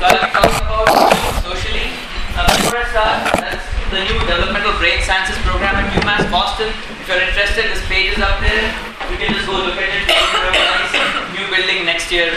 So I'll be talking about socially. Before I start, that's the new Developmental Brain Sciences program at UMass Boston. If you're interested, this page is up there. You can just go look at it. It's a nice new building next year.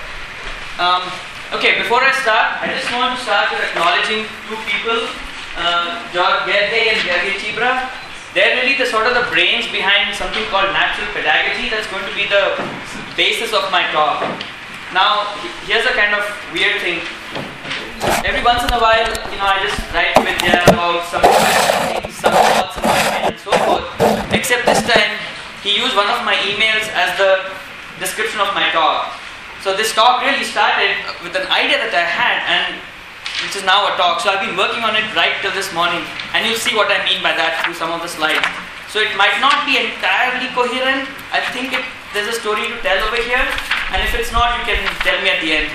Okay, before I start, I just want to start with acknowledging two people, George Gerhey and Gerhey Chibra. They're really the sort of the brains behind something called natural pedagogy that's going to be the basis of my talk. Now, here's a kind of weird thing. Every once in a while, I just write with Vidya about some things, some thoughts in my mind and so forth. Except this time, he used one of my emails as the description of my talk. So this talk really started with an idea that I had, and which is now a talk. So I've been working on it right till this morning, and you'll see what I mean by that through some of the slides. So it might not be entirely coherent. I think there's a story to tell over here, and if it's not, you can tell me at the end.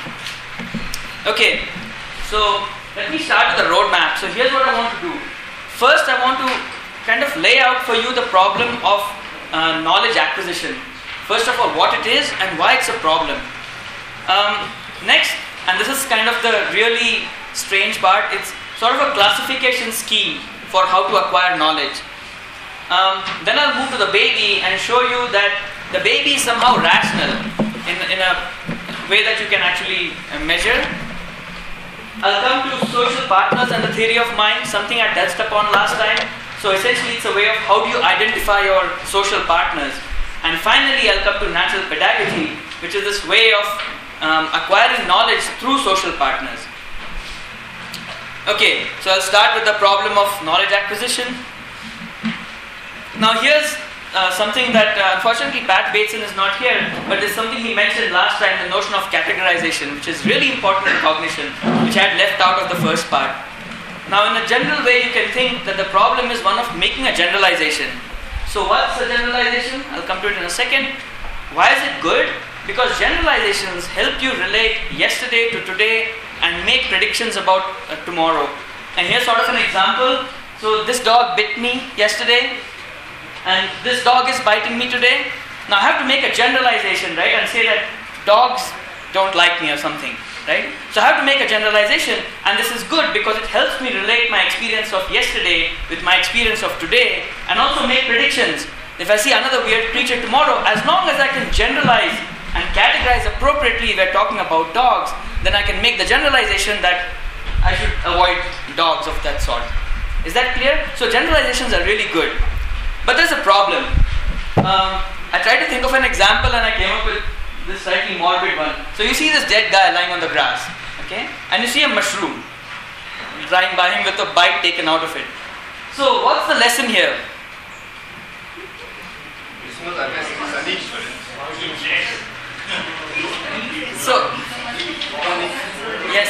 Okay, so let me start with the roadmap. So here's what I want to do. First, I want to kind of lay out for you the problem of knowledge acquisition. First of all, what it is and why it's a problem. Next, and this is kind of the really strange part, it's sort of a classification scheme for how to acquire knowledge. Then I'll move to the baby and show you that the baby is somehow rational in a way that you can actually measure. I'll come to social partners and the theory of mind, something I touched upon last time. So essentially it's a way of how do you identify your social partners. And finally I'll come to natural pedagogy, which is this way of acquiring knowledge through social partners. Okay, so I'll start with the problem of knowledge acquisition. Now here's something that unfortunately Pat Bateson is not here, but there's something he mentioned last time, the notion of categorization, which is really important in cognition, which I had left out of the first part. Now in a general way you can think that the problem is one of making a generalization. So what's a generalization? I'll come to it in a second. Why is it good? Because generalizations help you relate yesterday to today and make predictions about tomorrow. And here's sort of an example. So this dog bit me yesterday, and this dog is biting me today. Now I have to make a generalization, right, and say that dogs don't like me or something, right? So I have to make a generalization, and this is good because it helps me relate my experience of yesterday with my experience of today, and also make predictions. If I see another weird creature tomorrow, as long as I can generalize and categorize appropriately, we're talking about dogs, then I can make the generalization that I should avoid dogs of that sort. Is that clear? So generalizations are really good. But there's a problem. I tried to think of an example and I came up with this slightly morbid one. So you see this dead guy lying on the grass, okay? And you see a mushroom lying by him with a bite taken out of it. So what's the lesson here? So, yes.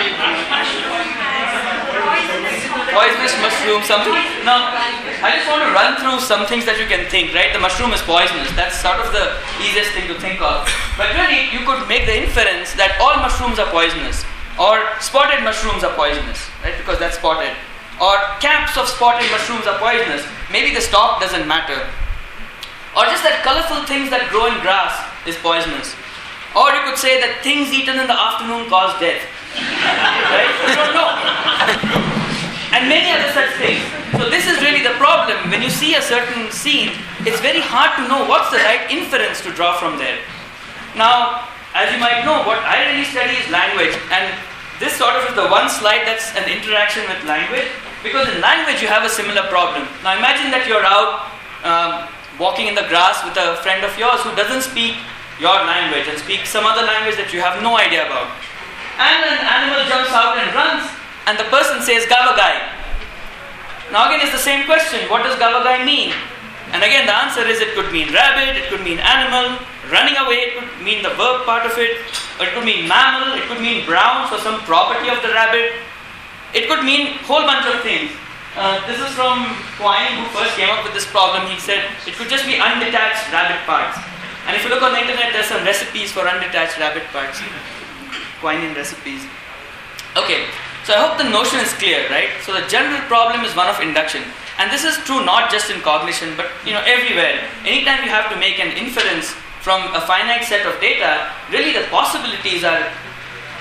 Poisonous mushroom, something. Now, I just want to run through some things that you can think, right? The mushroom is poisonous. That's sort of the easiest thing to think of. But really, you could make the inference that all mushrooms are poisonous. Or spotted mushrooms are poisonous, right? Because that's spotted. Or camps of spotted mushrooms are poisonous. Maybe the stalk doesn't matter. Or just that colorful things that grow in grass is poisonous. Or you could say that things eaten in the afternoon cause death. Right? You don't know. And many other such things. So this is really the problem. When you see a certain scene, it's very hard to know what's the right inference to draw from there. Now, as you might know, what I really study is language. And this sort of is the one slide that's an interaction with language. Because in language you have a similar problem. Now imagine that you're out walking in the grass with a friend of yours who doesn't speak your language and speaks some other language that you have no idea about. And an animal jumps out and runs, and the person says gavagai. Now again it's the same question, what does gavagai mean? And again the answer is it could mean rabbit, it could mean animal, running away, it could mean the verb part of it, or it could mean mammal, it could mean brown, so some property of the rabbit. It could mean a whole bunch of things. This is from Quine, who first came up with this problem. He said it could just be undetached rabbit parts. And if you look on the internet, there's some recipes for undetached rabbit parts. Quine recipes. Okay, so I hope the notion is clear, right? So the general problem is one of induction. And this is true not just in cognition, but everywhere. Anytime you have to make an inference from a finite set of data, really the possibilities are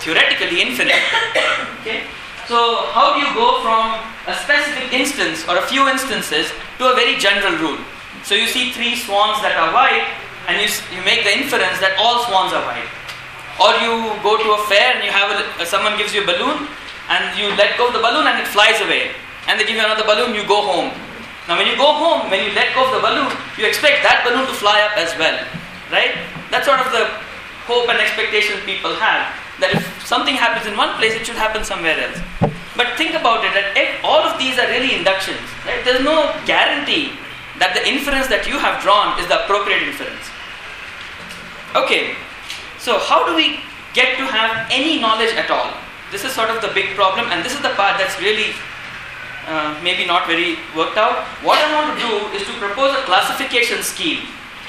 theoretically infinite. Okay? So how do you go from a specific instance or a few instances to a very general rule? So you see 3 swans that are white, and you make the inference that all swans are white. Or you go to a fair and you have someone gives you a balloon, and you let go of the balloon and it flies away. And they give you another balloon, you go home. Now when you go home, when you let go of the balloon, you expect that balloon to fly up as well. Right? That's sort of the hope and expectation people have. That if something happens in one place, it should happen somewhere else. But think about it, that if all of these are really inductions. Right? There's no guarantee that the inference that you have drawn is the appropriate inference. Okay, so how do we get to have any knowledge at all? This is sort of the big problem, and this is the part that's really maybe not very worked out. What I want to do is to propose a classification scheme.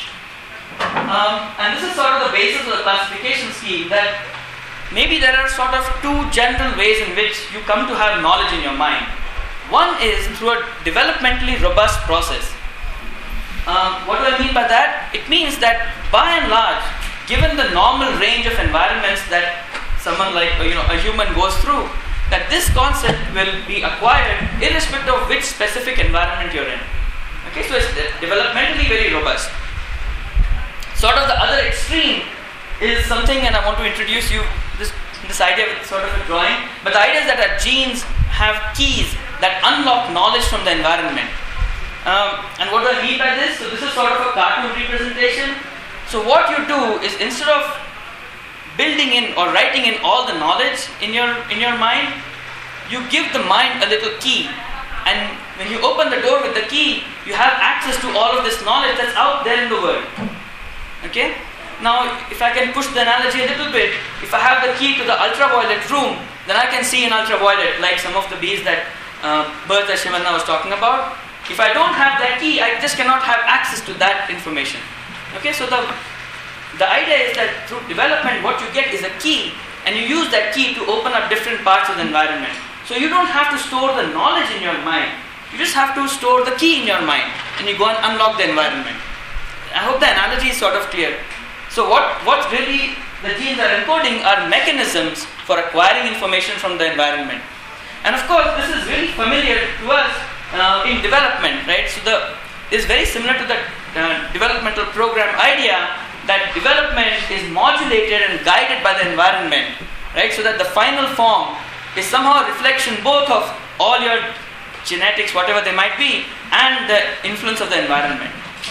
And this is sort of the basis of the classification scheme, that maybe there are sort of 2 general ways in which you come to have knowledge in your mind. One is through a developmentally robust process. What do I mean by that? It means that by and large, given the normal range of environments that someone like a human goes through, that this concept will be acquired irrespective of which specific environment you're in. Okay, so it's developmentally very robust. Sort of the other extreme is something, and I want to introduce you this idea with sort of a drawing, but the idea is that our genes have keys that unlock knowledge from the environment. And what do I mean by this? So this is sort of a cartoon representation. So what you do is, instead of building in or writing in all the knowledge in your mind, you give the mind a little key. And when you open the door with the key, you have access to all of this knowledge that's out there in the world. Okay? Now, if I can push the analogy a little bit, if I have the key to the ultraviolet room, then I can see in ultraviolet, like some of the bees that birds that Shivanna was talking about. If I don't have that key, I just cannot have access to that information. Okay, so the idea is that through development, what you get is a key, and you use that key to open up different parts of the environment. So you don't have to store the knowledge in your mind, you just have to store the key in your mind, and you go and unlock the environment. I hope the analogy is sort of clear. So what really the genes are encoding are mechanisms for acquiring information from the environment. And of course, this is really familiar to us in development, right? So it's very similar to the developmental program idea, that development is modulated and guided by the environment, right? So that the final form is somehow a reflection both of all your genetics, whatever they might be, and the influence of the environment.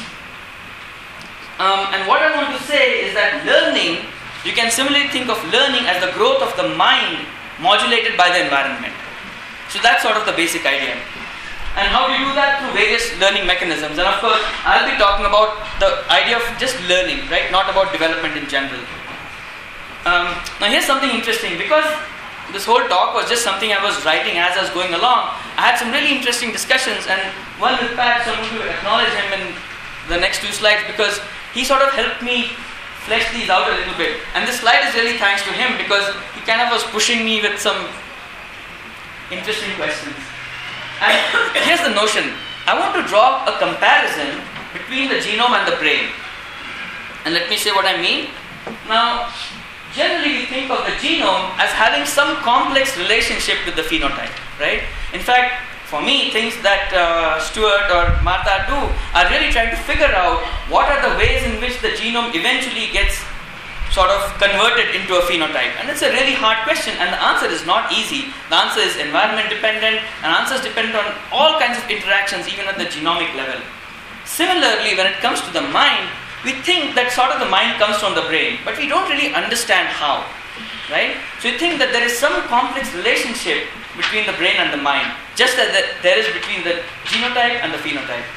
And what I want to say is that learning, you can similarly think of learning as the growth of the mind modulated by the environment. So that's sort of the basic idea. And how do you do that? Through various learning mechanisms. And of course, I'll be talking about the idea of just learning, right? Not about development in general. Now here's something interesting, because this whole talk was just something I was writing as I was going along. I had some really interesting discussions, and one with Pat, so I'm going to acknowledge him in the next 2 slides, because he sort of helped me flesh these out a little bit. And this slide is really thanks to him, because he kind of was pushing me with some interesting questions. And here's the notion. I want to draw a comparison between the genome and the brain. And let me say what I mean. Now, generally we think of the genome as having some complex relationship with the phenotype, right? In fact, for me, things that Stuart or Martha do are really trying to figure out what are the ways in which the genome eventually gets sort of converted into a phenotype. And it's a really hard question, and the answer is not easy. The answer is environment dependent, and answers depend on all kinds of interactions, even at the genomic level. Similarly, when it comes to the mind, we think that sort of the mind comes from the brain, but we don't really understand how, right? So we think that there is some complex relationship between the brain and the mind, just as there is between the genotype and the phenotype.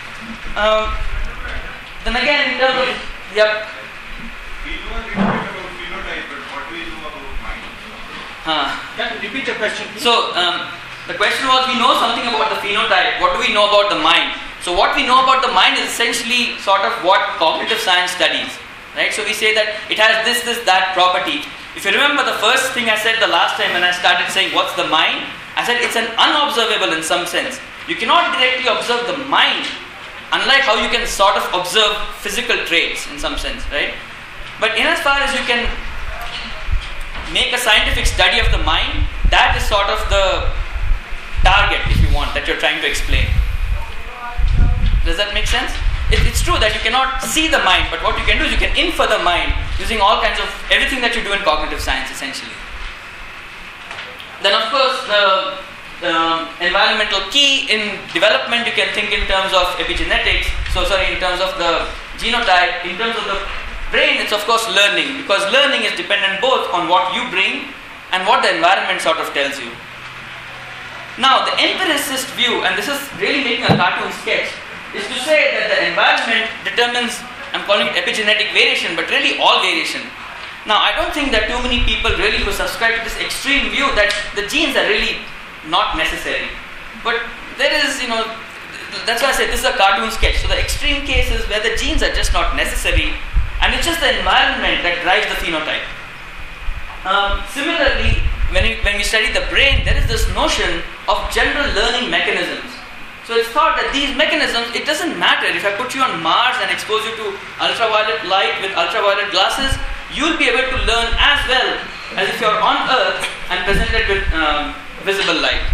Then again, in terms of, yep. We know a little bit about phenotype, but what do we know about mind? Can you repeat your question, please? So, the question was, we know something about the phenotype. What do we know about the mind? So what we know about the mind is essentially sort of what cognitive science studies, right? So we say that it has this, that property. If you remember the first thing I said the last time when I started saying what's the mind, I said it's an unobservable in some sense. You cannot directly observe the mind, unlike how you can sort of observe physical traits in some sense, right? But in as far as you can make a scientific study of the mind, that is sort of the target, if you want, that you're trying to explain. Does that make sense? It's true that you cannot see the mind, but what you can do is you can infer the mind using all kinds of everything that you do in cognitive science, essentially. Then, of course, the environmental key in development, you can think in terms of epigenetics. In terms of the genotype. In terms of the brain, it's of course learning, because learning is dependent both on what you bring and what the environment sort of tells you. Now, the empiricist view, and this is really making a cartoon sketch, is to say that the environment determines, I'm calling it epigenetic variation, but really all variation. Now, I don't think that too many people really who subscribe to this extreme view that the genes are really not necessary. But there is, that's why I said this is a cartoon sketch. So the extreme case is where the genes are just not necessary, and it's just the environment that drives the phenotype. Similarly, when we study the brain, there is this notion of general learning mechanisms. So it's thought that these mechanisms, it doesn't matter if I put you on Mars and expose you to ultraviolet light with ultraviolet glasses, you'll be able to learn as well as if you're on Earth and presented with visible light.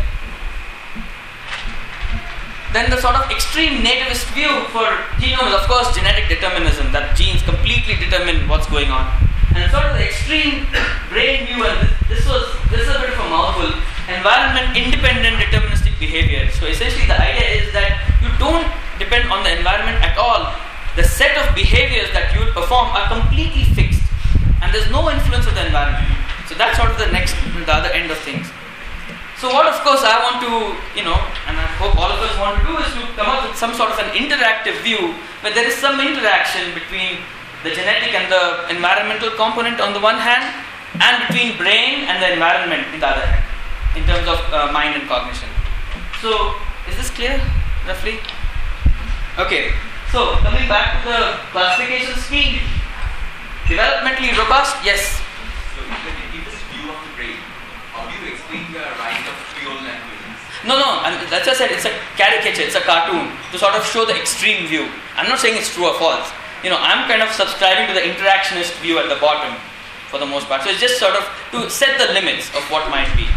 Then the sort of extreme nativist view for genome is of course genetic determinism, that genes completely determine what's going on. And sort of the extreme brain view, and this is a bit of a mouthful, environment independent deterministic behavior. So essentially the idea is that you don't depend on the environment at all. The set of behaviors that you will perform are completely fixed, and there's no influence of the environment. So that's sort of the other end of things. So what of course I want to, and I hope all of us want to do, is to come up with some sort of an interactive view where there is some interaction between the genetic and the environmental component on the one hand, and between brain and the environment in the other hand, in terms of mind and cognition. So, is this clear, roughly? Okay, so coming back to the classification scheme, developmentally robust, yes. So, in this view of the brain, how do you explain the rise of pure languages? No, that's what I said, it's a caricature, it's a cartoon, to sort of show the extreme view. I'm not saying it's true or false. I'm kind of subscribing to the interactionist view at the bottom, for the most part. So it's just sort of to set the limits of what might be.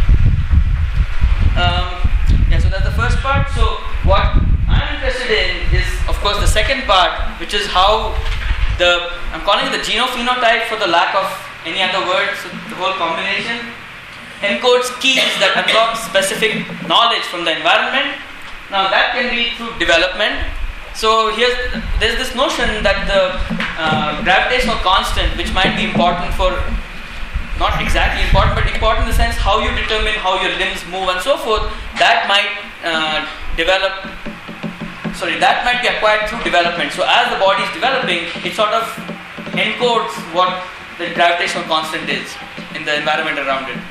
So that's the first part. So what I'm interested in is, of course, the second part, which is how I'm calling it the genophenotype for the lack of any other word, so the whole combination encodes keys that unlock specific knowledge from the environment. Now that can be through development. So there's this notion that the gravitational constant, which might be important for, not exactly important, but important in the sense how you determine how your limbs move and so forth, that might that might be acquired through development. So as the body is developing, it sort of encodes what the gravitational constant is in the environment around it.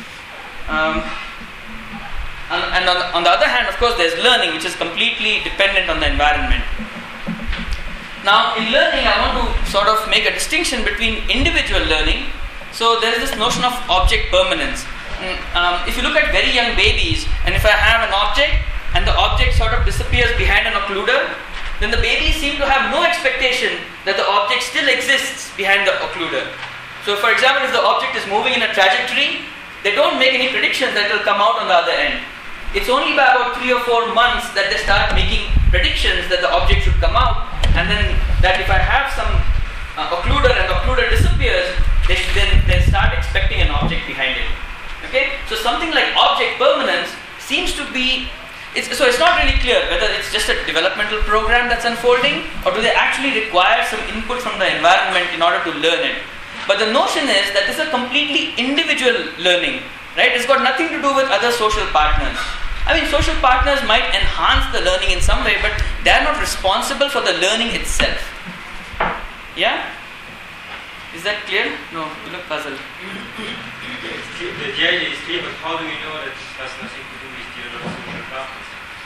And on the other hand, of course, there's learning, which is completely dependent on the environment. Now, in learning, I want to sort of make a distinction between individual learning. So there is this notion of object permanence. If you look at very young babies, and if I have an object, and the object sort of disappears behind an occluder, then the babies seem to have no expectation that the object still exists behind the occluder. So for example, if the object is moving in a trajectory, they don't make any predictions that it will come out on the other end. It's only by about 3 or 4 months that they start making predictions that the object should come out, and then that if I have some occluder and the occluder disappears, they start expecting an object behind it. Okay? So something like object permanence seems to be, so it's not really clear whether it's just a developmental program that's unfolding, or do they actually require some input from the environment in order to learn it. But the notion is that this is a completely individual learning, right? It's got nothing to do with other social partners. I mean, social partners might enhance the learning in some way, but they are not responsible for the learning itself. Yeah? Is that clear? No, you look puzzled. The idea is clear, but how do we know that it has nothing to do with the social partners?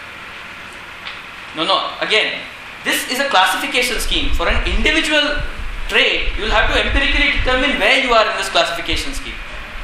No. Again, this is a classification scheme. For an individual trait, you will have to empirically determine where you are in this classification scheme.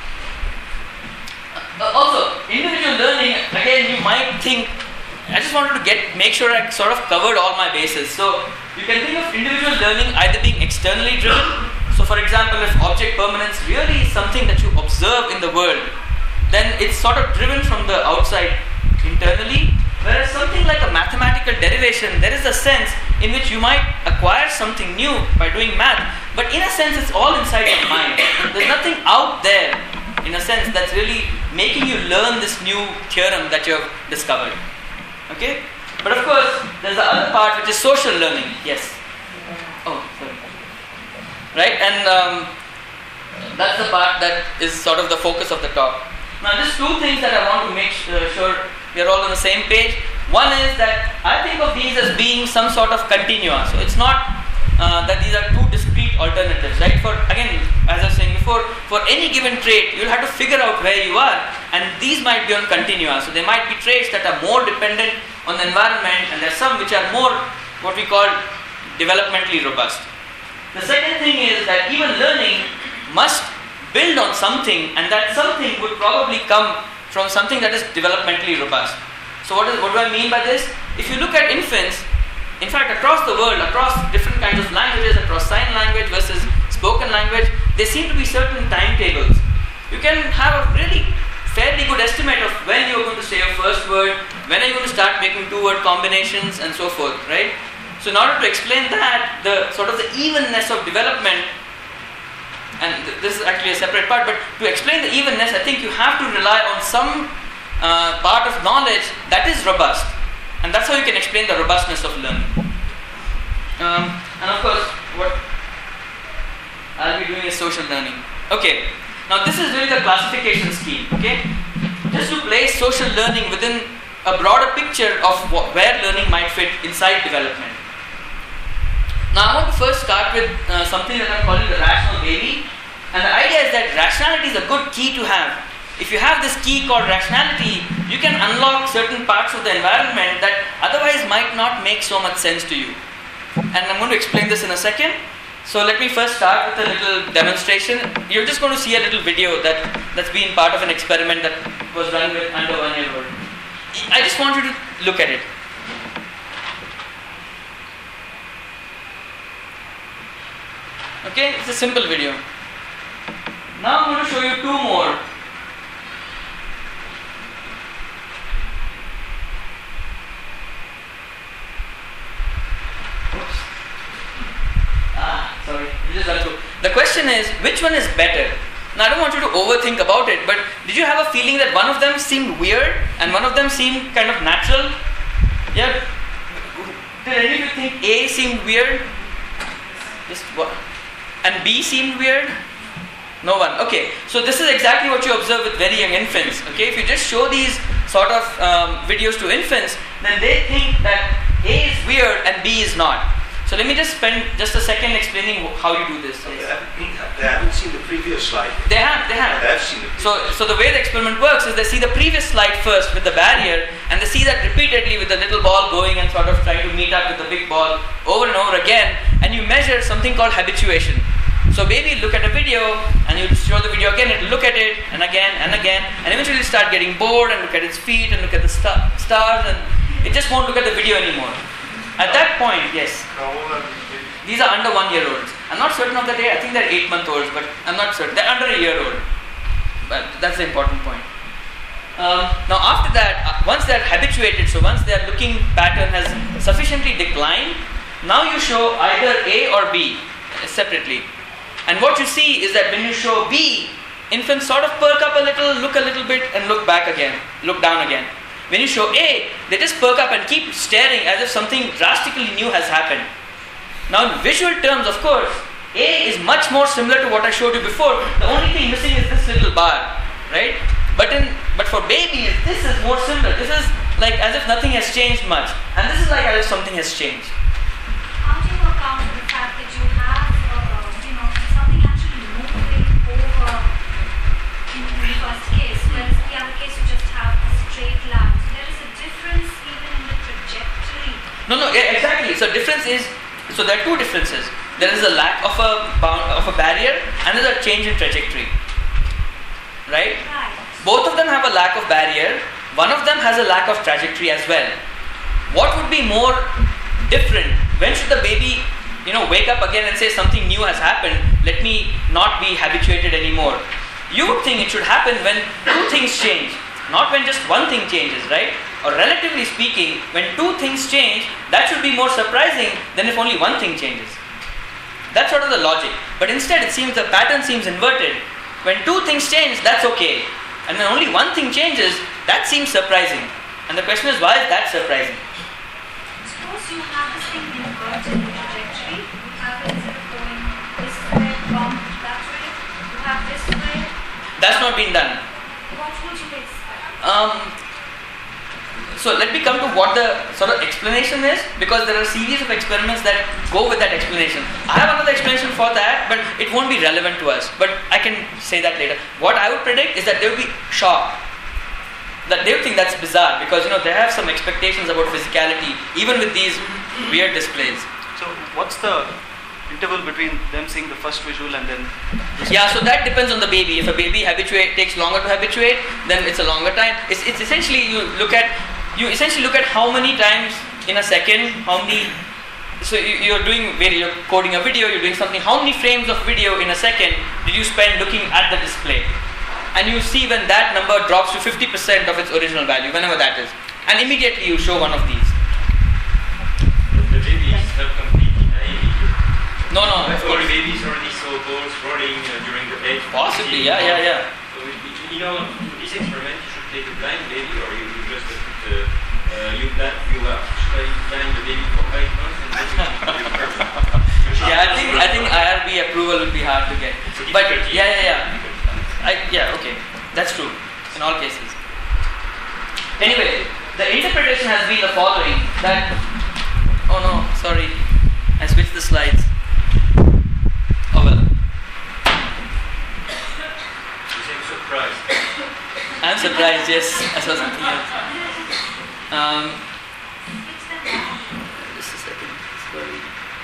Also, individual learning, again, you might think, I just wanted to make sure I sort of covered all my bases. So, you can think of individual learning either being externally driven, So for example, if object permanence really is something that you observe in the world, then it's sort of driven from the outside internally. Whereas something like a mathematical derivation, there is a sense in which you might acquire something new by doing math, but in a sense it's all inside your mind. There's nothing out there, in a sense, that's really making you learn this new theorem that you have discovered. Okay? But of course, there's the other part which is social learning. Yes? Oh, sorry. Right? And that's the part that is sort of the focus of the talk. Now, just two things that I want to make sure we are all on the same page. One is that I think of these as being some sort of continua. So it's not that these are two discrete alternatives, right? For, again, as I was saying before, for any given trait, you'll have to figure out where you are, and these might be on continua. So there might be traits that are more dependent on the environment, and there are some which are more what we call developmentally robust. The second thing is that even learning must build on something, and that something would probably come from something that is developmentally robust. So what do I mean by this? If you look at infants, in fact across the world, across different kinds of languages, across sign language versus spoken language, there seem to be certain timetables. You can have a really fairly good estimate of when you're going to say your first word, when are you going to start making two-word combinations, and so forth, right? So in order to explain that, the sort of the evenness of development, and this is actually a separate part, but to explain the evenness, I think you have to rely on some part of knowledge that is robust, and that's how you can explain the robustness of learning. And of course, what I'll be doing is social learning. Okay, now this is really the classification scheme. Okay, just to place social learning within a broader picture of where learning might fit inside development. Now I want to first start with something that I'm calling the rational baby, and the idea is that rationality is a good key to have. If you have this key called rationality, you can unlock certain parts of the environment that otherwise might not make so much sense to you. And I'm going to explain this in a second. So let me first start with a little demonstration. You're just going to see a little video that's been part of an experiment that was run with under 1 year old. I just want you to look at it. Okay, it's a simple video. Now I'm going to show you two more. Oops. Sorry, you just run through. The question is, which one is better? Now I don't want you to overthink about it, but did you have a feeling that one of them seemed weird and one of them seemed kind of natural? Yeah. Did any of you think A seemed weird? Just what? And B seemed weird? No one. Okay, so this is exactly what you observe with very young infants. Okay, if you just show these sort of videos to infants, then they think that A is weird and B is not. So let me just spend just a second explaining how you do this. They haven't seen the previous slide. They have. I've seen the previous. So the way the experiment works is they see the previous slide first with the barrier, and they see that repeatedly with the little ball going and sort of trying to meet up with the big ball over and over again, and you measure something called habituation. So maybe look at a video and you show the video again, it'll look at it and again, and eventually you start getting bored and look at its feet and look at the stars, and it just won't look at the video anymore. At that point, yes. These are under 1 year olds. I'm not certain of the day, I think they're 8-month-olds, but I'm not certain. They're under a year old. But that's the important point. Now after that, once they're habituated, so once their looking pattern has sufficiently declined, now you show either A or B separately. And what you see is that when you show B, infants sort of perk up a little, look a little bit, and look back again, look down again. When you show A, they just perk up and keep staring as if something drastically new has happened. Now in visual terms, of course, A is much more similar to what I showed you before. The only thing missing is this little bar, right? But for babies, this is more similar. This is like as if nothing has changed much. And this is like as if something has changed. How do you account for the fact that you have, something actually moving over in the first case, whereas in the other case you just have a straight line? So there is a difference even in the trajectory. No, exactly. So difference is, so there are two differences. There is a lack of a barrier, and there is a change in trajectory. Right? Both of them have a lack of barrier. One of them has a lack of trajectory as well. What would be more different? When should the baby, wake up again and say something new has happened, let me not be habituated anymore. You would think it should happen when two things change, not when just one thing changes, right? Or relatively speaking, when two things change, that should be more surprising than if only one thing changes. That's sort of the logic. But instead it seems the pattern seems inverted. When two things change, that's okay. And when only one thing changes, that seems surprising. And the question is, why is that surprising? Suppose you have this thing inverted in the trajectory. You have it instead of going this way, bump that way. You have this way. That's not been done. What would you expect? So let me come to what the sort of explanation is, because there are a series of experiments that go with that explanation. I have another explanation for that, but it won't be relevant to us. But I can say that later. What I would predict is that they will be shocked. That they would think that's bizarre, because they have some expectations about physicality, even with these weird displays. So what's the interval between them seeing the first visual and then... Yeah, so that depends on the baby. If a baby takes longer to habituate, then it's a longer time. It's essentially you essentially look at how many times in a second, so you're coding a video, you're doing something, how many frames of video in a second did you spend looking at the display? And you see when that number drops to 50% of its original value, whenever that is. And immediately you show one of these. The baby is not completely naive. No. Or the baby is already so balls rolling during the day. Possibly, yeah. So, for this experiment, you should take a blind baby, or you just put blind the baby for 5 months and then you do perfect. Yeah, I think IRB approval would be hard to get. But okay, that's true in all cases. Anyway, the interpretation has been the following: that I switched the slides. Oh well. You seem surprised. I'm surprised. Yes, I saw something else. Just a second. Sorry.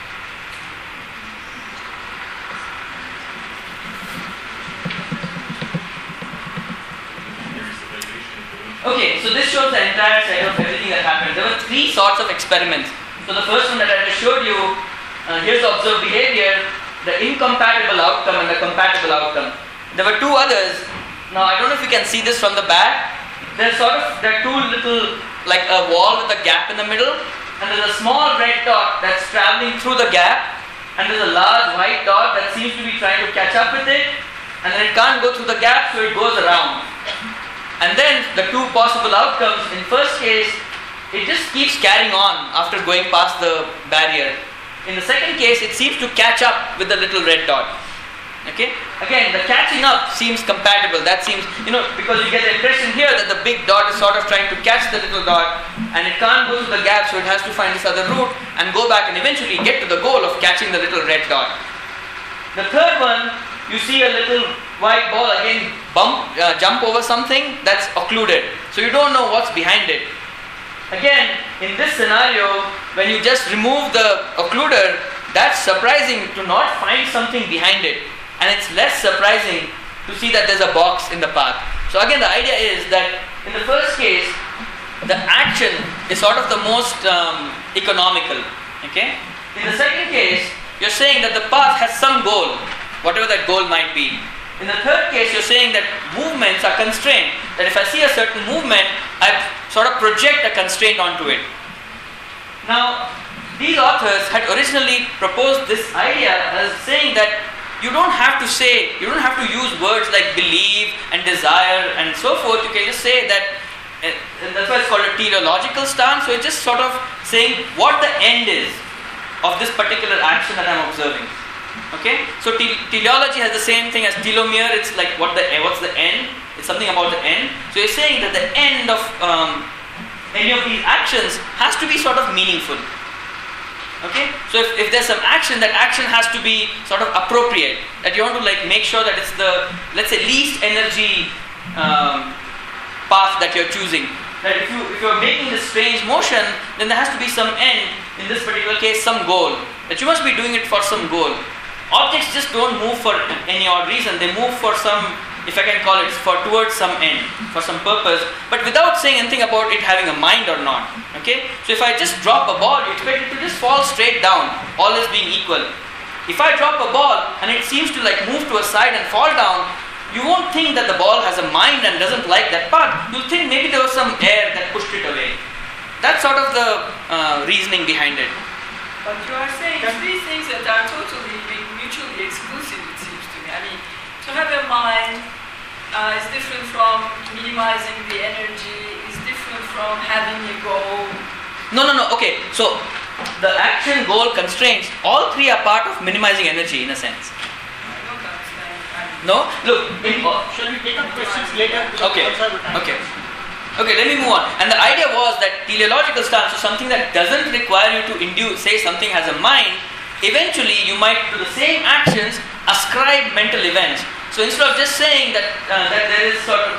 Okay, so this shows the entire set of everything that happened. There were 3 sorts of experiments. So the first one that I just showed you, here's the observed behavior, the incompatible outcome and the compatible outcome. There were 2 others. Now I don't know if you can see this from the back. There are 2 little, like a wall with a gap in the middle, and there's a small red dot that's traveling through the gap, and there's a large white dot that seems to be trying to catch up with it, and then it can't go through the gap, so it goes around. And then the 2 possible outcomes, in first case, it just keeps carrying on after going past the barrier. In the second case, it seems to catch up with the little red dot. Okay? Again, the catching up seems compatible. That seems, because you get the impression here that the big dot is sort of trying to catch the little dot, and it can't go through the gap, so it has to find this other route and go back and eventually get to the goal of catching the little red dot. The third one, you see a little white ball again jump over something that's occluded. So you don't know what's behind it. Again, in this scenario, when you just remove the occluder, that's surprising to not find something behind it. And it's less surprising to see that there's a box in the path. So again, the idea is that in the first case, the action is sort of the most economical. Okay? In the second case, you're saying that the path has some goal, whatever that goal might be. In the third case, you're saying that movements are constrained. That if I see a certain movement, I sort of project a constraint onto it. Now, these authors had originally proposed this idea as saying that you don't have to use words like believe and desire and so forth. You can just say that, and that's why it's called a teleological stance. So it's just sort of saying what the end is of this particular action that I'm observing. Okay, so teleology has the same thing as telomere. It's like what's the end? It's something about the end. So you're saying that the end of any of these actions has to be sort of meaningful. Okay, so if there's some action, that action has to be sort of appropriate. That you want to make sure that it's the, let's say, least energy path that you're choosing. That if you're making this strange motion, then there has to be some end. In this particular case, some goal. That you must be doing it for some goal. Objects just don't move for any odd reason. They move for some if I can call it, for towards some end, for some purpose, but without saying anything about it having a mind or not. Okay? So if I just drop a ball, you expect it to just fall straight down, all else being equal. If I drop a ball and it seems to like move to a side and fall down, you won't think that the ball has a mind and doesn't like that part. You'll think maybe there was some air that pushed it away. That's sort of the reasoning behind it. But you are saying three things that are totally mutually exclusive, it seems to me. I mean, to have a mind is different from minimizing the energy, is different from having a goal. No. Okay, so the action, goal, constraints, all three are part of minimizing energy in a sense. I don't understand. No? Look, Shall we take up questions later? Okay, let me move on. And the idea was that teleological stance, so something that doesn't require you to say something has a mind, eventually you might, to the same actions, ascribe mental events. So instead of just saying that there is sort of,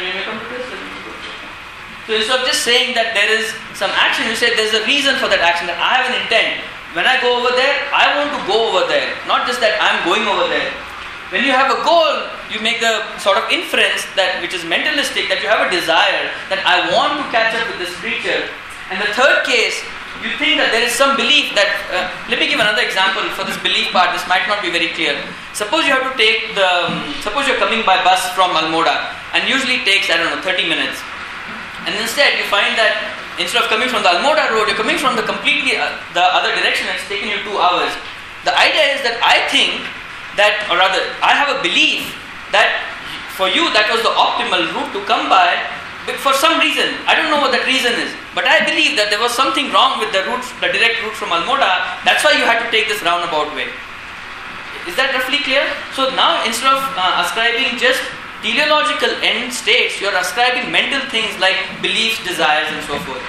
so instead of just saying that there is some action, you say there's a reason for that action, that I have an intent. When I go over there, I want to go over there, not just that I'm going over there. When you have a goal, you make the sort of inference that, which is mentalistic, that you have a desire, that I want to catch up with this creature. And the third case, you think that there is some belief that, let me give another example for this belief part, this might not be very clear. Suppose you have to take suppose you're coming by bus from Almoda, and usually it takes, 30 minutes. And instead you find that instead of coming from the Almoda road, you're coming from the completely the other direction, and it's taken you 2 hours. The idea is that I think that, or rather, I have a belief that for you that was the optimal route to come by, but for some reason, I don't know what that reason is, but I believe that there was something wrong with the direct route from Almoda, that's why you had to take this roundabout way. Is that roughly clear? So now instead of ascribing just teleological end states, you're ascribing mental things like beliefs, desires and so forth.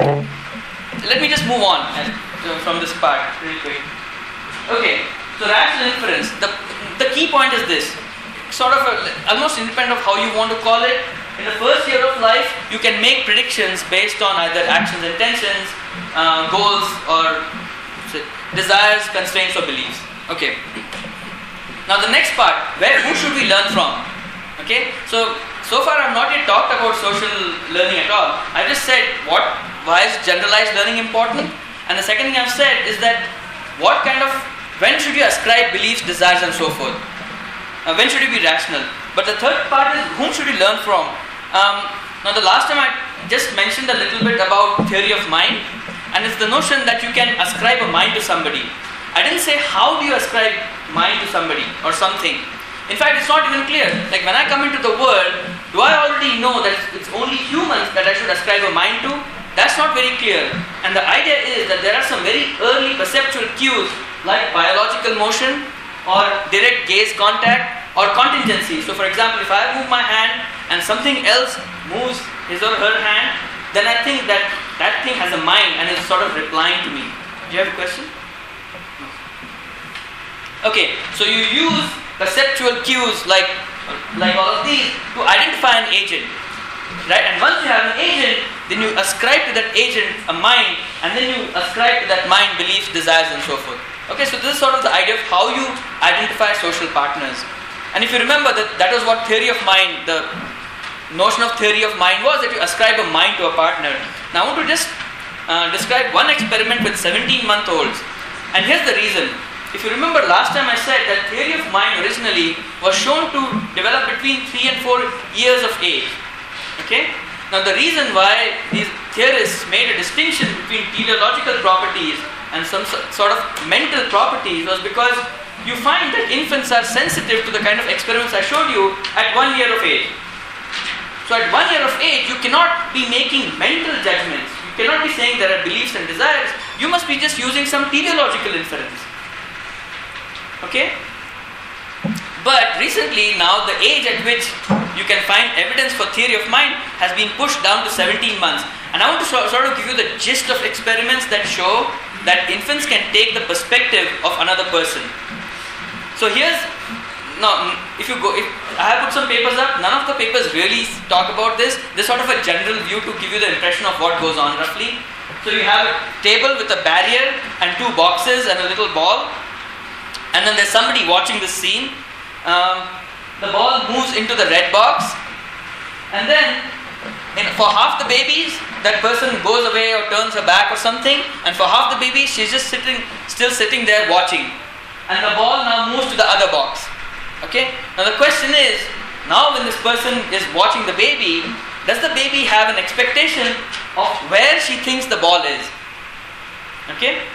Let me just move on from this part really quick. Okay. So rational inference, the key point is this, sort of almost independent of how you want to call it. In the first year of life, you can make predictions based on either actions, intentions, goals, or desires, constraints, or beliefs. Okay. Now the next part, who should we learn from? Okay. So far I've not yet talked about social learning at all. I just said why is generalized learning important? And the second thing I've said is that when should you ascribe beliefs, desires and so forth? When should you be rational? But the third part is, whom should you learn from? Now the last time I just mentioned a little bit about theory of mind, and it's the notion that you can ascribe a mind to somebody. I didn't say how do you ascribe mind to somebody or something. In fact, it's not even clear. Like when I come into the world, do I already know that it's only humans that I should ascribe a mind to? That's not very clear. And the idea is that there are some very early perceptual cues like biological motion or direct gaze contact or contingency. So for example, if I move my hand and something else moves his or her hand, then I think that thing has a mind and is sort of replying to me. Do you have a question? Okay, so you use perceptual cues like all of these to identify an agent. Right? And once you have an agent, then you ascribe to that agent a mind, and then you ascribe to that mind beliefs, desires and so forth. Okay, so this is sort of the idea of how you identify social partners. And if you remember that was what theory of mind, the notion of theory of mind was, that you ascribe a mind to a partner. Now I want to just describe one experiment with 17-month-olds. And here's the reason. If you remember last time I said that theory of mind originally was shown to develop between 3 and 4 years of age. Okay? Now the reason why these theorists made a distinction between teleological properties and some sort of mental properties was because you find that infants are sensitive to the kind of experiments I showed you at 1 year of age. So at 1 year of age, you cannot be making mental judgments. You cannot be saying there are beliefs and desires. You must be just using some teleological inference. Okay? But recently, now the age at which you can find evidence for theory of mind has been pushed down to 17 months. And I want to sort of give you the gist of experiments that show that infants can take the perspective of another person. So here's, now if I have put some papers up, none of the papers really talk about this. This sort of a general view to give you the impression of what goes on roughly. So you have a table with a barrier and 2 boxes and a little ball. And then there's somebody watching this scene. the ball moves into the red box, and then for half the babies, that person goes away or turns her back or something, and for half the babies, she's just still sitting there watching. And the ball now moves to the other box. Okay? Now the question is, now when this person is watching the baby, does the baby have an expectation of where she thinks the ball is? Okay?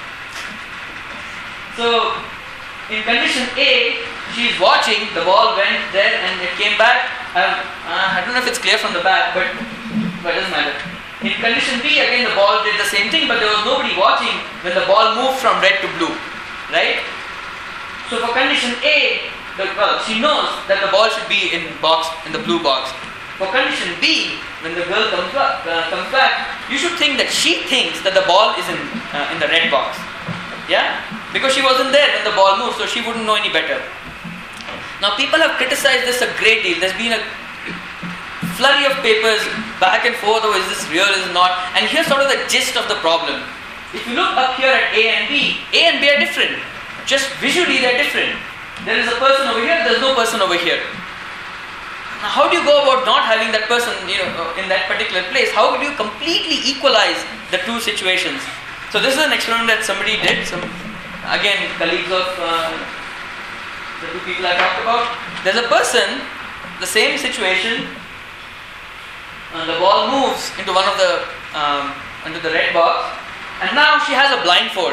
So, in condition A, she is watching, the ball went there and it came back. I don't know if it's clear from the back, but it doesn't matter. In condition B, again the ball did the same thing, but there was nobody watching when the ball moved from red to blue. Right? So for condition A, she knows that the ball should be in the blue box. For condition B, when the girl comes back, you should think that she thinks that the ball is in the red box. Yeah? Because she wasn't there when the ball moved, so she wouldn't know any better. Now people have criticized this a great deal. There's been a flurry of papers back and forth, is this real, is it not? And here's sort of the gist of the problem. If you look up here at A and B are different. Just visually they're different. There is a person over here, there's no person over here. Now how do you go about not having that person in that particular place? How would you completely equalize the two situations? So this is an experiment that somebody did. Again, colleagues of the two people I talked about. There's a person, the same situation, the ball moves into one of into the red box, and now she has a blindfold.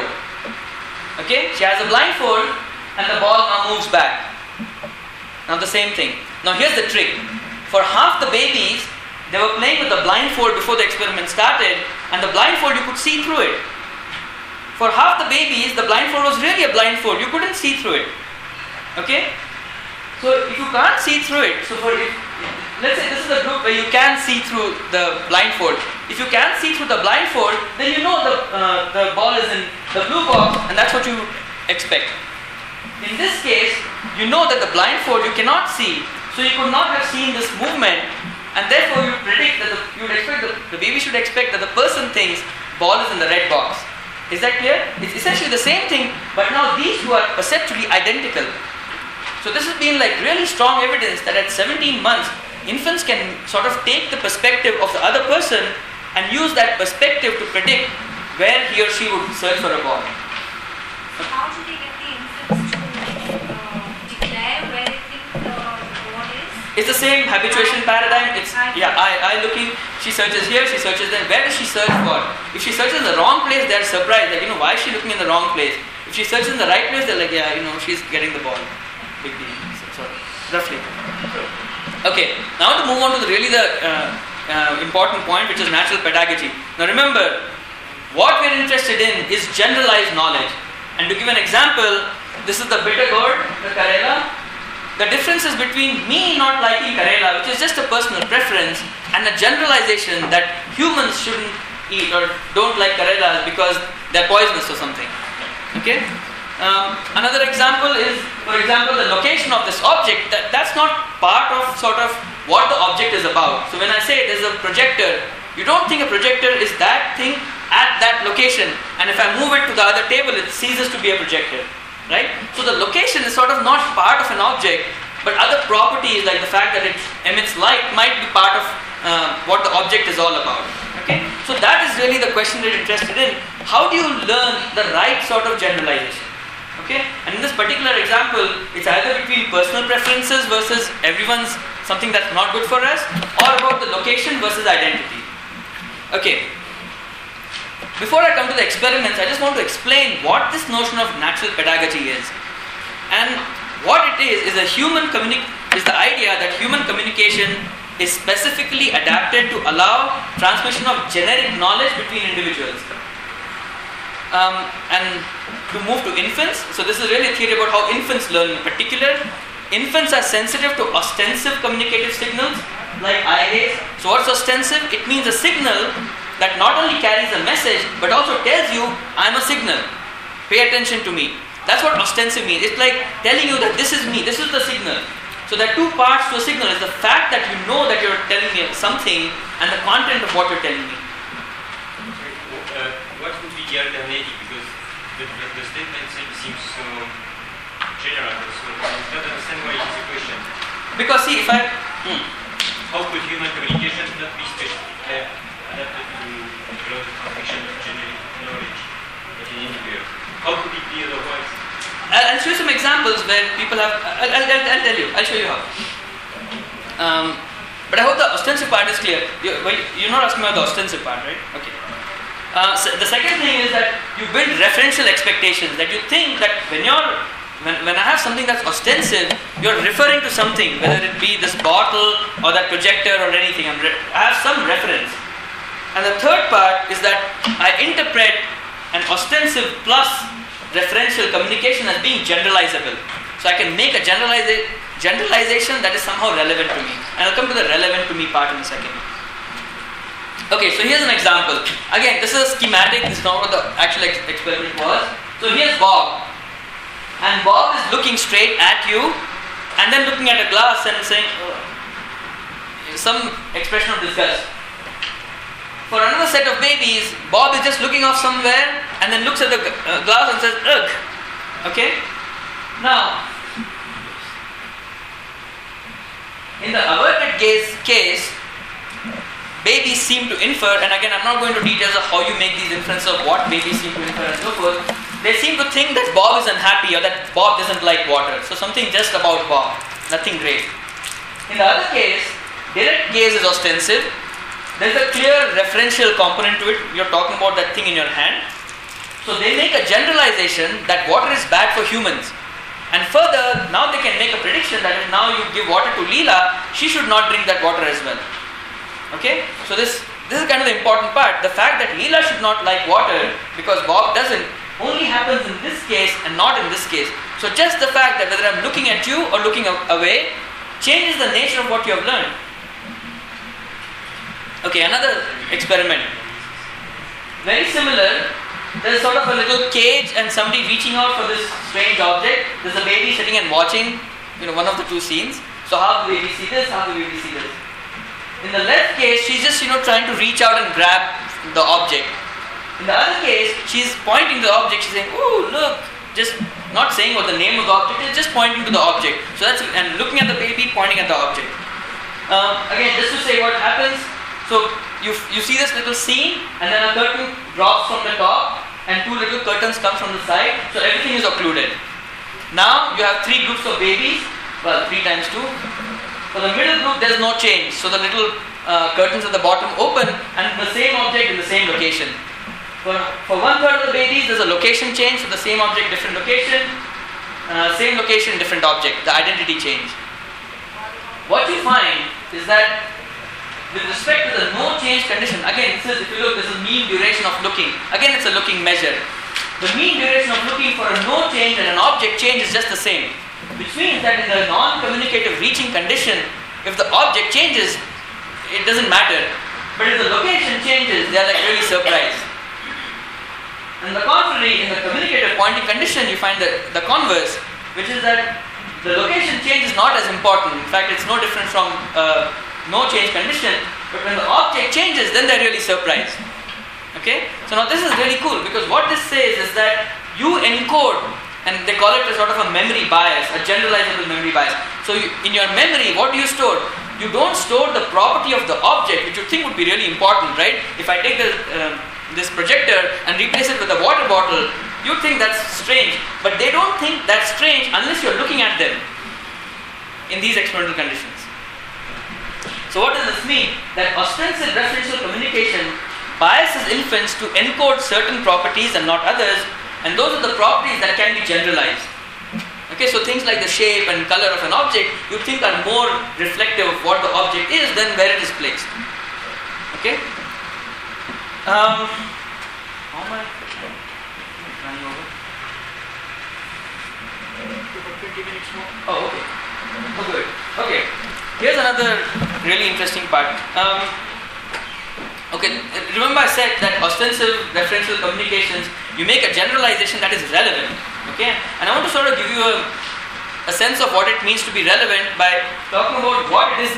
Okay, she has a blindfold, and the ball now moves back. Now the same thing. Now here's the trick. For half the babies, they were playing with the blindfold before the experiment started, and the blindfold you could see through it. For half the babies, the blindfold was really a blindfold. You couldn't see through it. Okay? So if you can't see through it, let's say this is the group where you can see through the blindfold. If you can't see through the blindfold, then you know the ball is in the blue box, and that's what you expect. In this case, you know that the blindfold you cannot see, so you could not have seen this movement, and therefore you predict that the baby should expect that the person thinks ball is in the red box. Is that clear? It's essentially the same thing, but now these two are perceptually identical. So this has been like really strong evidence that at 17 months, infants can sort of take the perspective of the other person and use that perspective to predict where he or she would search for a ball. How do they get the infants to declare where they think the ball is? It's the same habituation paradigm. Eye looking, she searches here, she searches there. Where does she search for? If she searches in the wrong place, they're surprised, like, why is she looking in the wrong place? If she searches in the right place, they're like, she's getting the ball. Big deal. So, roughly. Okay, now to move on to the important point, which is natural pedagogy. Now remember, what we're interested in is generalized knowledge. And to give an example, this is the bitter gourd, the Karela. The difference is between me not liking Karela, which is just a personal preference, and a generalization that humans shouldn't eat or don't like Karelas because they're poisonous or something. Okay? Another example is, for example, the location of this object. That's not part of sort of what the object is about. So when I say there's a projector, you don't think a projector is that thing at that location, and if I move it to the other table, it ceases to be a projector. Right? So the location is sort of not part of an object, but other properties like the fact that it emits light might be part of what the object is all about. Okay? So that is really the question that you're interested in. How do you learn the right sort of generalization? Okay? And in this particular example, it's either between personal preferences versus everyone's something that's not good for us, or about the location versus identity. Okay. Before I come to the experiments, I just want to explain what this notion of natural pedagogy is. And what it is the idea that human communication is specifically adapted to allow transmission of generic knowledge between individuals. And to move to infants, so this is really a theory about how infants learn in particular. Infants are sensitive to ostensive communicative signals like eye gaze. So what's ostensive? It means a signal that not only carries a message but also tells you, I'm a signal, pay attention to me. That's what ostensive means. It's like telling you that this is me, this is the signal. So there are two parts to a signal. It's the fact that you know that you're telling me something and the content of what you're telling me. What would be the alternative? Because the statement seems so general, so I don't understand why it is a question. Because see, if I... How could human communication not be specifically adapted to close function of generic knowledge that is integer? How could it be otherwise? I'll show you some examples where people have... I'll tell you. I'll show you how. But I hope the ostensive part is clear. You're not asking about the ostensive part, right? Okay. So the second thing is that you build referential expectations. That you think that when I have something that's ostensive, you're referring to something, whether it be this bottle or that projector or anything. I have some reference. And the third part is that I interpret an ostensive plus referential communication as being generalizable. So I can make a generalization that is somehow relevant to me. And I'll come to the relevant to me part in a second. Okay, so here's an example. Again, this is a schematic. This is not what the actual experiment was. So here's Bob. And Bob is looking straight at you and then looking at a glass and saying some expression of disgust. For another set of babies, Bob is just looking off somewhere and then looks at the glass and says, ugh. Okay? Now, in the averted gaze case, babies seem to infer, and again I'm not going into details of how you make these inferences of what babies seem to infer and so forth. They seem to think that Bob is unhappy or that Bob doesn't like water. So something just about Bob, nothing great. In the other case, direct gaze is ostensive. There's a clear referential component to it. You're talking about that thing in your hand. So they make a generalization that water is bad for humans. And further, now they can make a prediction that if now you give water to Leela, she should not drink that water as well. Okay? So this is kind of the important part. The fact that Leela should not like water because Bob doesn't only happens in this case and not in this case. So just the fact that whether I'm looking at you or looking away changes the nature of what you have learned. Okay, another experiment. Very similar. There's sort of a little cage and somebody reaching out for this strange object. There's a baby sitting and watching, one of the two scenes. So how do the baby see this? How do the baby see this? In the left case, she's just trying to reach out and grab the object. In the other case, she's pointing to the object. She's saying, "Oh, look!" Just not saying what the name of the object is, just pointing to the object. So that's and looking at the baby, pointing at the object. Again, just to say what happens. So you see this little scene, and then a curtain drops from the top, and two little curtains come from the side. So everything is occluded. Now you have three groups of babies. Well, 3 times 2. For the middle group, there is no change. So the little curtains at the bottom open, and the same object in the same location. For 1/3 of the babies, there's a location change. So the same object, different location. Same location, different object. The identity change. What you find is that with respect to the no change condition, again, it says if you look, this is mean duration of looking. Again, it's a looking measure. The mean duration of looking for a no change and an object change is just the same. Which means that in the non-communicative reaching condition, if the object changes, it doesn't matter. But if the location changes, they are like really surprised. And the contrary, in the communicative pointing condition, you find the converse, which is that the location change is not as important. In fact, it's no different from no change condition. But when the object changes, then they're really surprised. Okay? So now this is really cool because what this says is that you encode, and they call it a sort of a memory bias, a generalizable memory bias. So in your memory, what do you store? You don't store the property of the object, which you think would be really important, right? If I take this projector and replace it with a water bottle, you think that's strange. But they don't think that's strange unless you're looking at them in these experimental conditions. So what does this mean? That ostensive referential communication biases infants to encode certain properties and not others, and those are the properties that can be generalized. Okay, so things like the shape and color of an object you think are more reflective of what the object is than where it is placed. Okay? How am I running over? 20 minutes more. Oh, okay. Oh, good. Okay. Here's another really interesting part. Okay, remember I said that ostensive referential communications, you make a generalization that is relevant. Okay, and I want to sort of give you a sense of what it means to be relevant by talking about what it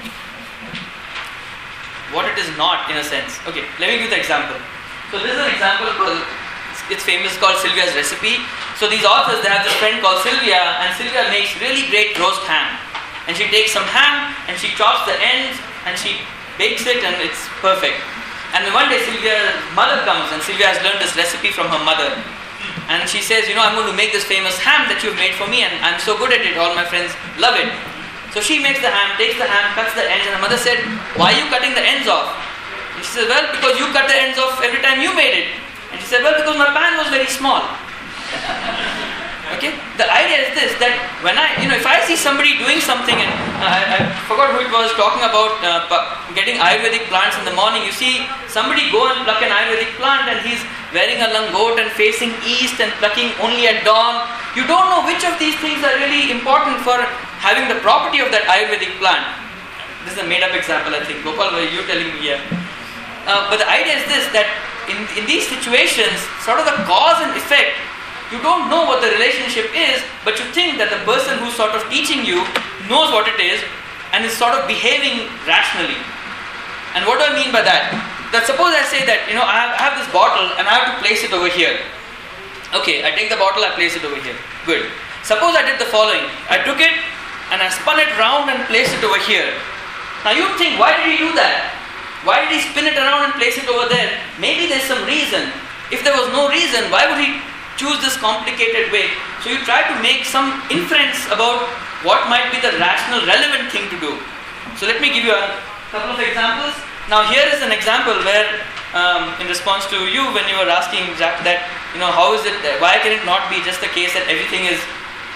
is not, in a sense. Okay, let me give you the example. So this is an example called, it's famous, called Sylvia's recipe. So these authors, they have this friend called Sylvia, and Sylvia makes really great roast ham. and she takes some ham and she chops the ends and she bakes it and it's perfect. And then one day Sylvia's mother comes, and Sylvia has learned this recipe from her mother. And she says, I'm going to make this famous ham that you've made for me, and I'm so good at it, all my friends love it. So she makes the ham, takes the ham, cuts the ends, and her mother said, why are you cutting the ends off? And she said, well, because you cut the ends off every time you made it. And she said, well, because my pan was very small. Okay? The idea is this, that when if I see somebody doing something, and I forgot who it was talking about getting Ayurvedic plants in the morning, you see somebody go and pluck an Ayurvedic plant and he's wearing a langot and facing east and plucking only at dawn. You don't know which of these things are really important for having the property of that Ayurvedic plant. This is a made up example, I think. Gopal, were you telling me here? But the idea is this, that in these situations, sort of the cause and effect, you don't know what the relationship is, but you think that the person who's sort of teaching you knows what it is and is sort of behaving rationally. And what do I mean by that? That suppose I say that, I have this bottle and I have to place it over here. Okay, I take the bottle, I place it over here. Good. Suppose I did the following. I took it and I spun it round and placed it over here. Now you think, why did he do that? Why did he spin it around and place it over there? Maybe there's some reason. If there was no reason, why would he choose this complicated way? So you try to make some inference about what might be the rational, relevant thing to do. So let me give you a couple of examples. Now here is an example where, in response to you when you were asking Jack that, how is it, why can it not be just the case that everything is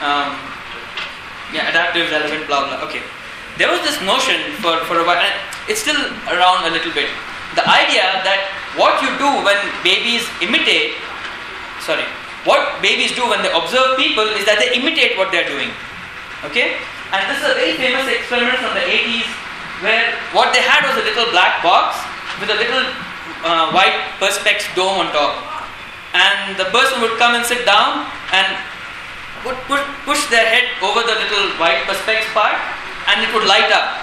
adaptive, relevant, blah blah. Okay. There was this notion for a while, and it's still around a little bit. The idea that what you do when babies what babies do when they observe people is that they imitate what they're doing. Okay? And this is a very famous experiment from the 80s where what they had was a little black box with a little white perspex dome on top. And the person would come and sit down and would push their head over the little white perspex part and it would light up.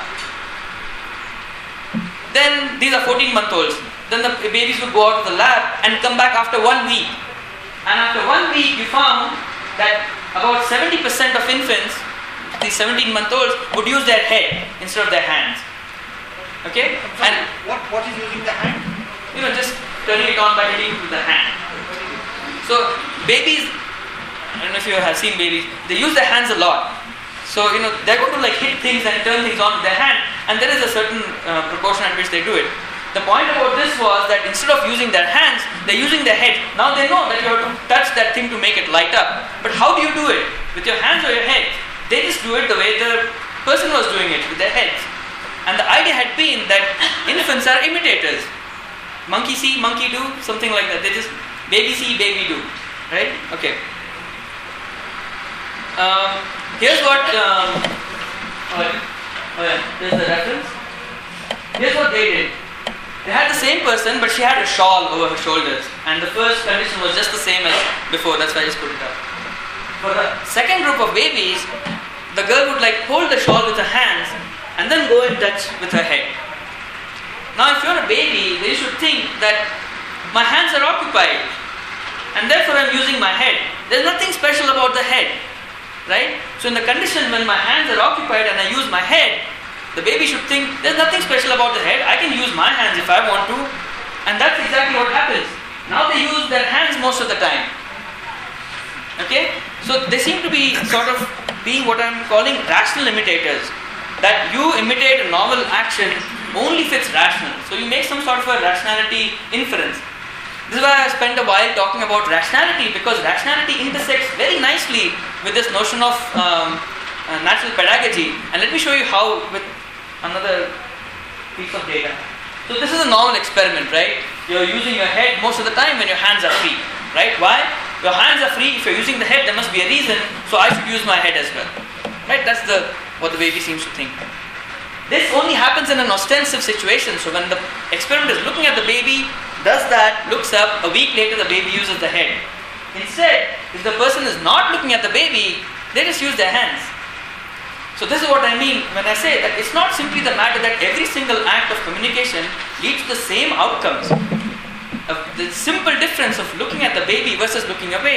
Then these are 14-month-olds. Then the babies would go out to the lab and come back after 1 week. And after 1 week, you found that about 70% of infants, these 17-month-olds, would use their head instead of their hands. Okay? And what is using the hand? Just turning it on by hitting with the hand. So babies, I don't know if you have seen babies, they use their hands a lot. So they're going to hit things and turn things on with their hand, and there is a certain proportion at which they do it. The point about this was that instead of using their hands, they're using their head. Now they know that you have to touch that thing to make it light up. But how do you do it? With your hands or your head? They just do it the way the person was doing it, with their heads. And the idea had been that infants are imitators. Monkey see, monkey do, something like that. They just, baby see, baby do. Right? Okay. Here's what, there's the reference. Here's what they did. They had the same person, but she had a shawl over her shoulders. And the first condition was just the same as before, that's why I just put it up. For the second group of babies, the girl would hold the shawl with her hands and then go and touch with her head. Now if you're a baby, then you should think that my hands are occupied and therefore I'm using my head. There's nothing special about the head, right? So in the condition when my hands are occupied and I use my head, the baby should think there's nothing special about the head. I can use my hands if I want to. And that's exactly what happens. Now they use their hands most of the time. Okay? So they seem to be sort of being what I'm calling rational imitators. That you imitate a novel action only if it's rational. So you make some sort of a rationality inference. This is why I spent a while talking about rationality, because rationality intersects very nicely with this notion of natural pedagogy. And let me show you how with another piece of data. So this is a normal experiment, right? You're using your head most of the time when your hands are free, right? Why? Your hands are free. If you're using the head, there must be a reason, so I should use my head as well, right? That's what the baby seems to think. This only happens in an ostensive situation. So when the experiment is looking at the baby, does that, looks up, a week later the baby uses the head. Instead, if the person is not looking at the baby, they just use their hands. So this is what I mean when I say that it's not simply the matter that every single act of communication leads to the same outcomes. The simple difference of looking at the baby versus looking away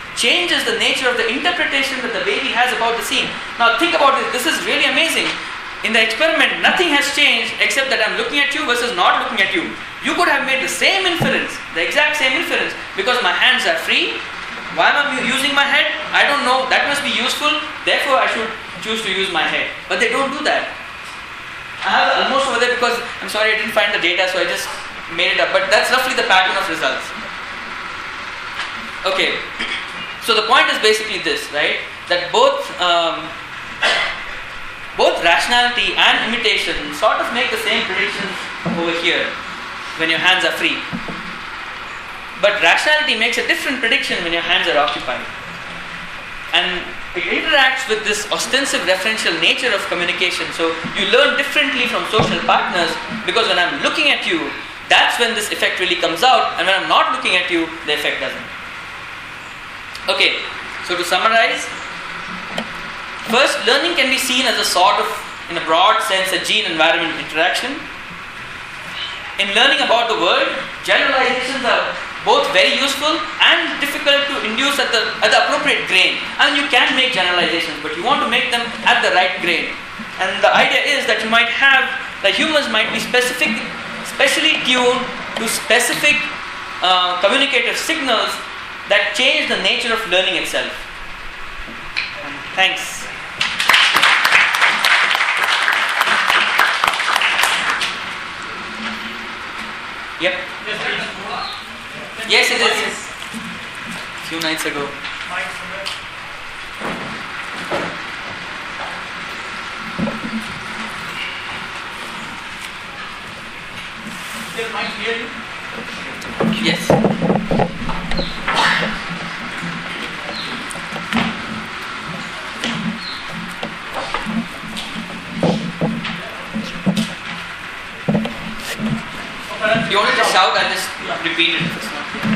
changes the nature of the interpretation that the baby has about the scene. Now think about this. This is really amazing. In the experiment, nothing has changed except that I'm looking at you versus not looking at you. You could have made the same inference, the exact same inference, because my hands are free. Why am I using my head? I don't know. That must be useful. Therefore, I should choose to use my head. But they don't do that. I have almost over there because, I'm sorry, I didn't find the data, so I just made it up. But that's roughly the pattern of results. Okay. So the point is basically this, right? That both rationality and imitation sort of make the same predictions over here when your hands are free. But rationality makes a different prediction when your hands are occupied. And it interacts with this ostensive referential nature of communication. So you learn differently from social partners because when I'm looking at you, that's when this effect really comes out, and when I'm not looking at you, the effect doesn't. Okay, so to summarize, first, learning can be seen as a sort of, in a broad sense, a gene-environment interaction. In learning about the world, generalizations are both very useful and difficult to induce at the appropriate grain. And you can make generalizations, but you want to make them at the right grain. And the idea is that you might have, that humans might be specially tuned to specific communicative signals that change the nature of learning itself. Thanks. Yep. Yes, it is. A few nights ago. Can I hear you? Yes. If you wanted to shout, I'll just repeat it. It's not clear.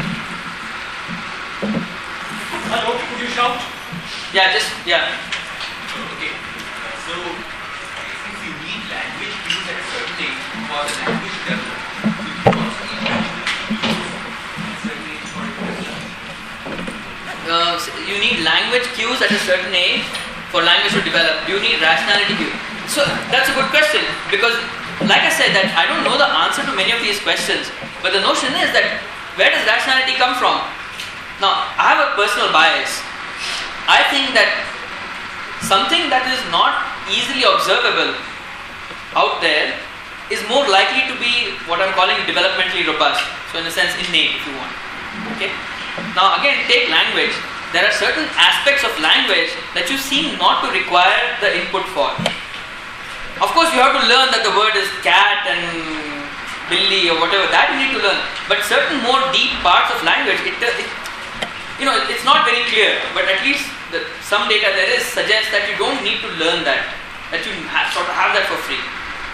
Hello, could you shout? Yeah. Okay. So, since you need language cues at a certain age for the language to develop, you also need language cues at a certain age for it to develop. You need language cues at a certain age for language to develop. You need rationality cues. So that's a good question, because like I said, that I don't know the answer to many of these questions, but the notion is that where does rationality come from? Now, I have a personal bias. I think that something that is not easily observable out there is more likely to be what I'm calling developmentally robust. So in a sense, innate, if you want. Okay. Now again, take language. There are certain aspects of language that you seem not to require the input for. Of course, you have to learn that the word is cat and Billy or whatever, that you need to learn. But certain more deep parts of language, it's not very clear, but at least some data there is suggests that you don't need to learn that you sort of have that for free.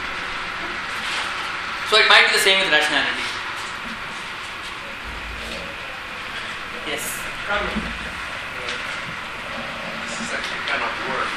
So it might be the same with rationality. Yes. This is actually kind of work.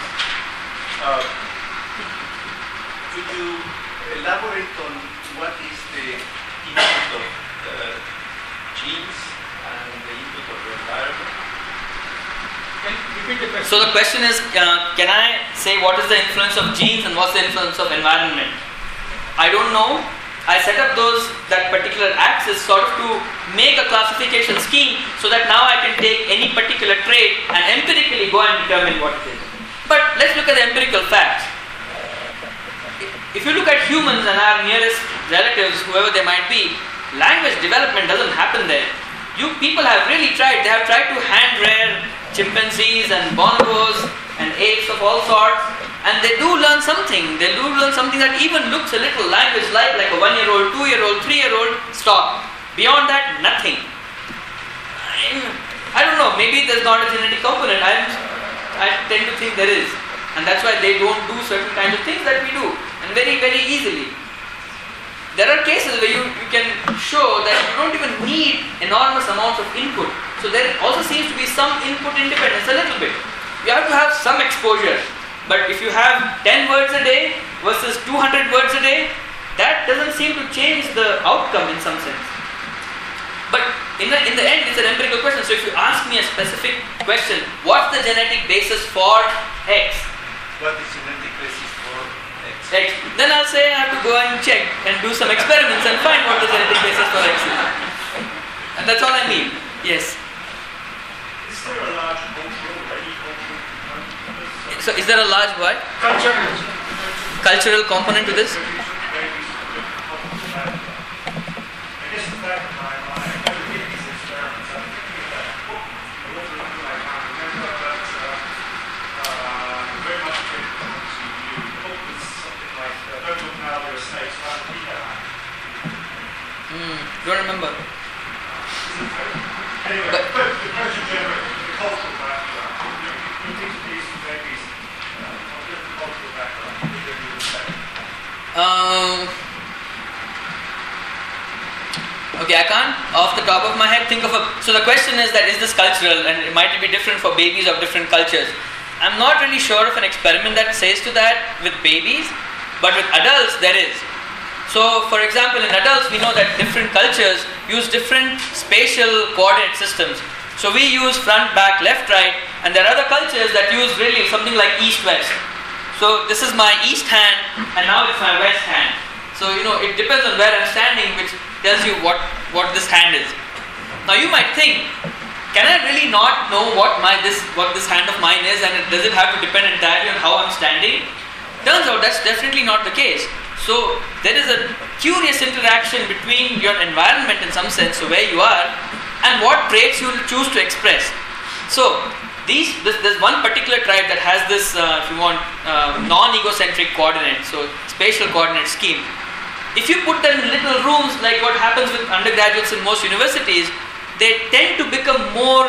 Could you elaborate on what is the input of genes and the input of the environment? Can you repeat the question? So the question is, can I say what is the influence of genes and what's the influence of environment? I don't know. I set up that particular axis sort of to make a classification scheme so that now I can take any particular trait and empirically go and determine what it is. But let's look at the empirical facts. If you look at humans and our nearest relatives, whoever they might be, language development doesn't happen there. You people have really tried. They have tried to hand rear chimpanzees and bonobos and apes of all sorts, and they do learn something. They do learn something that even looks a little language-like a 1-year-old, 2-year-old, 3-year-old. Stop. Beyond that, nothing. I don't know. Maybe there's not a genetic component. I tend to think there is, and that's why they don't do certain kinds of things that we do. And very, very easily. There are cases where you can show that you don't even need enormous amounts of input. So there also seems to be some input independence, a little bit. You have to have some exposure. But if you have 10 words a day versus 200 words a day, that doesn't seem to change the outcome in some sense. But in the end, it's an empirical question. So if you ask me a specific question, what's the genetic basis for X? What is genetic basis for X? X. Then I'll say I have to go and check and do some experiments and find what the genetic basis for X is. And that's all I mean. Yes. Is there a large cultural, any cultural component to this? So is there a large what? Cultural component to this? I guess the fact of my mind, I never did these experiments. I'm thinking about what was looking like. I remember that very much different to you. The book was something like, don't look now, there are snakes, run the Don't remember. Anyway, but the question generated, the cultural background, you teach these babies of different cultural background, what do you say? Okay, I can't off the top of my head think of a... So the question is that is this cultural, and it might be different for babies of different cultures. I'm not really sure of an experiment that says to that with babies, but with adults there is. So for example, in adults we know that different cultures use different spatial coordinate systems. So we use front, back, left, right, and there are other cultures that use really something like east, west. So this is my east hand and now it's my west hand. So it depends on where I'm standing, which tells you what this hand is. Now you might think, can I really not know what this hand of mine is, and does it have to depend entirely on how I'm standing? Turns out that's definitely not the case. So there is a curious interaction between your environment in some sense, so where you are, and what traits you will choose to express. So there's one particular tribe that has this, if you want, non-egocentric coordinate, so spatial coordinate scheme. If you put them in little rooms, like what happens with undergraduates in most universities, they tend to become more,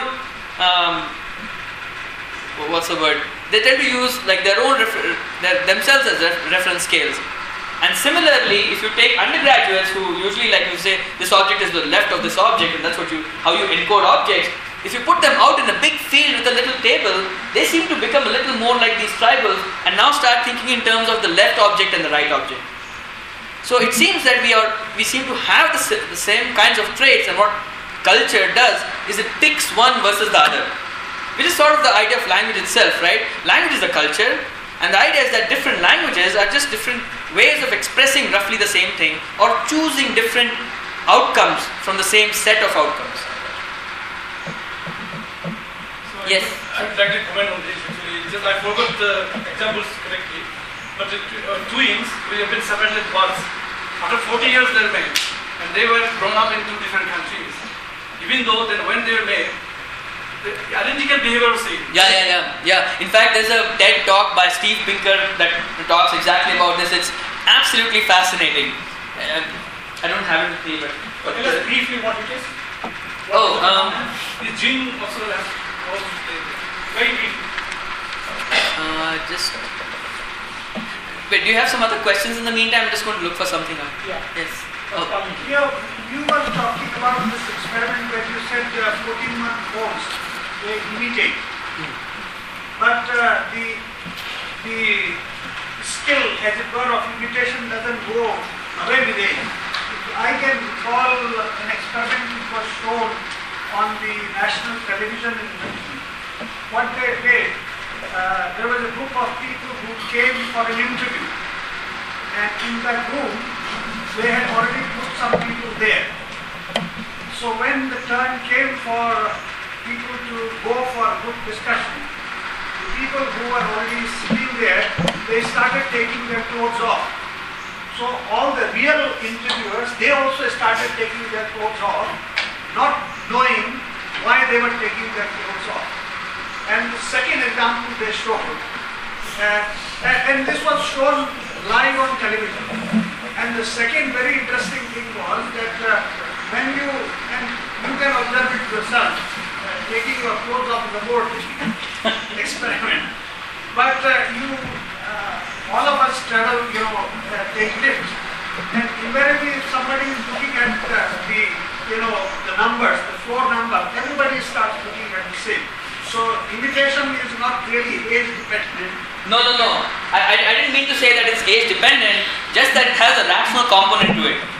They tend to use like their own themselves as reference scales. And similarly, if you take undergraduates who usually, like you say, this object is the left of this object, and that's how you encode objects. If you put them out in a big field with a little table, they seem to become a little more like these tribals, and now start thinking in terms of the left object and the right object. So it seems that we seem to have the same kinds of traits, and what culture does is it picks one versus the other, which is sort of the idea of language itself, right? Language is a culture, and the idea is that different languages are just different ways of expressing roughly the same thing, or choosing different outcomes from the same set of outcomes. So Yes. I would like to comment on this actually. Just I forgot the examples correctly. But twins will have been separated once. After 40 years they were made, and they were grown up in two different countries. Even though then when they were made, the identical behavior was same. Yeah. In fact, there's a TED talk by Steve Pinker that talks exactly about this. It's absolutely fascinating. I don't have it with me, but Tell us briefly what it is. The gene also has very briefly. Wait, do you have some other questions in the meantime? I'm just going to look for something up. Yeah. Yes. You were talking about this experiment where you said 14-month olds, they imitate. But the skill, as it were, of imitation doesn't go away with age. I can recall an experiment which was shown on the national television in Britain. What they did, there was a group of people who came for an interview, and in that room they had already put some people there. So when the turn came for people to go for group discussion, the people who were already sitting there, they started taking their clothes off. So all the real interviewers, they also started taking their clothes off, not knowing why they were taking their clothes off. And the second example they showed, and this was shown live on television. And the second very interesting thing was that when you can observe it yourself, taking your clothes off is a board experiment. But all of us travel, take lifts, and invariably if somebody is looking at the numbers, the floor number, everybody starts looking at the same. So imitation is not really age dependent. No. I didn't mean to say that it's age dependent, just that it has a rational component to it.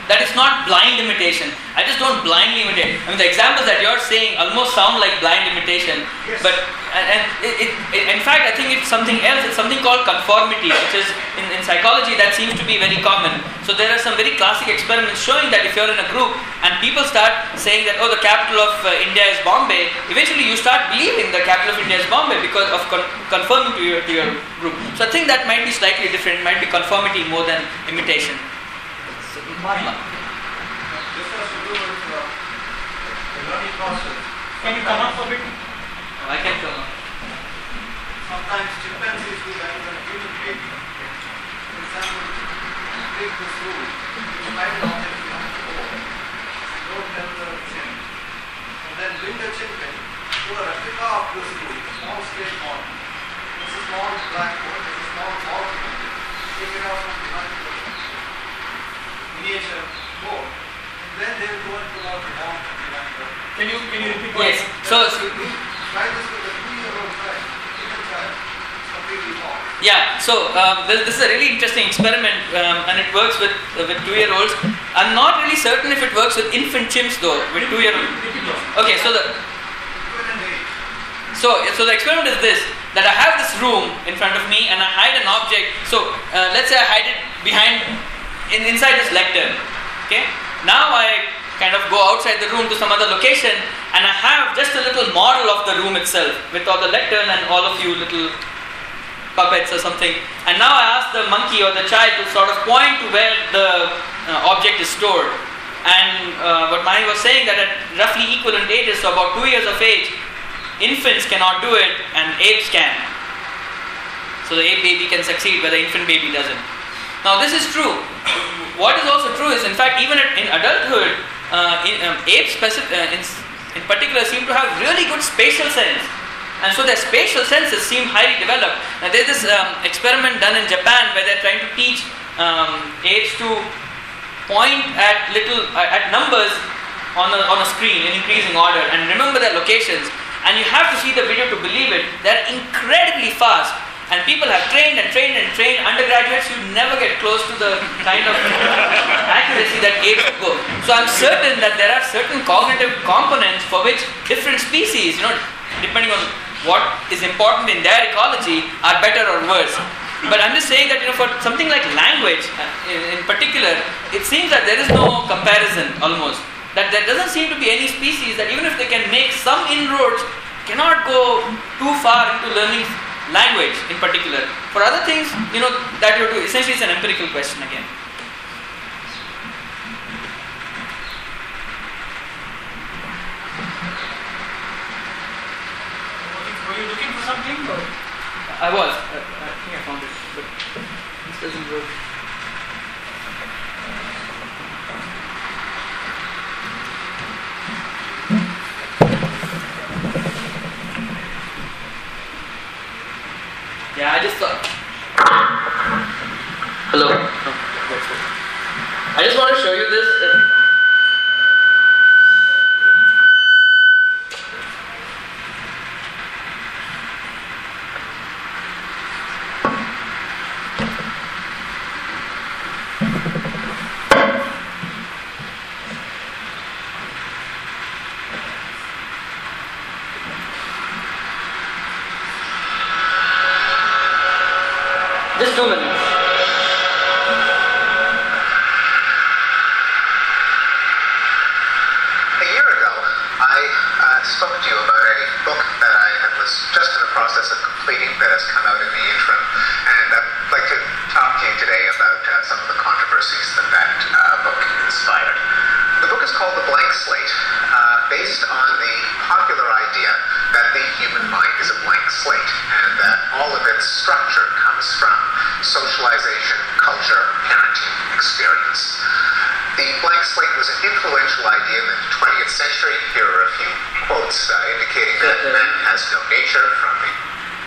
that it's not blind imitation. I just don't blindly imitate. I mean, the examples that you're saying almost sound like blind imitation, Yes. but in fact, I think it's something else. It's something called conformity, which is in psychology that seems to be very common. So there are some very classic experiments showing that if you're in a group and people start saying that, oh, the capital of India is Bombay, eventually you start believing the capital of India is Bombay because of conforming to your group. So I think that might be slightly different. It might be conformity more than imitation. So, Mahatma. This has to do with the learning process. Can you come up a bit? I can come up. Sometimes chimpanzees do that with a human baby. For example, take this rule. You find an object behind the wall. Don't tell the chin. And then bring the chin pin to a replica of this rule, a small straight model. This is a small blackboard, this is a small ball. Take it out from behind the miniature board. Then they will go and pull out the ball from behind the. Can you repeat what? Yes. So. Try this with a 2-year-old child. Even child. It's completely wrong. Yeah, so this is a really interesting experiment and it works with 2-year-olds. I'm not really certain if it works with infant chimps though, with 2-year-olds. Okay, so the experiment is this, that I have this room in front of me and I hide an object. So let's say I hide it inside this lectern. Okay, now I kind of go outside the room to some other location and I have just a little model of the room itself with all the lectern and all of you little puppets or something, and now I ask the monkey or the child to sort of point to where the object is stored. And what Mani was saying, that at roughly equivalent ages, so about 2 years of age, infants cannot do it and apes can. So the ape baby can succeed where the infant baby doesn't. Now this is true. What is also true is, in fact, even in adulthood, apes in particular seem to have really good spatial sense. And so their spatial senses seem highly developed. Now there's this experiment done in Japan where they're trying to teach apes to point at numbers on a screen in increasing order and remember their locations. And you have to see the video to believe it. They're incredibly fast. And people have trained and trained and trained. Undergraduates, you never get close to the kind of accuracy that apes go. So I'm certain that there are certain cognitive components for which different species, depending on what is important in their ecology, are better or worse. But I'm just saying that for something like language in particular, it seems that there is no comparison almost. That there doesn't seem to be any species that even if they can make some inroads, cannot go too far into learning language in particular. For other things, that you do, essentially it's an empirical question again. Were you looking for something? Or? I was. I think I found it, but this doesn't work. Yeah, I just thought. Hello. I just want to show you this. Just 2 minutes. A year ago, I spoke to you about a book that I was just in the process of completing that has come out in the interim. And I'd like to talk to you today about some of the controversies that book inspired. The book is called The Blank Slate, based on the popular idea that the human mind is a blank slate and that all of its structure comes from socialization, culture, parenting, experience. The blank slate was an influential idea in the 20th century. Here are a few quotes indicating that man has no nature from the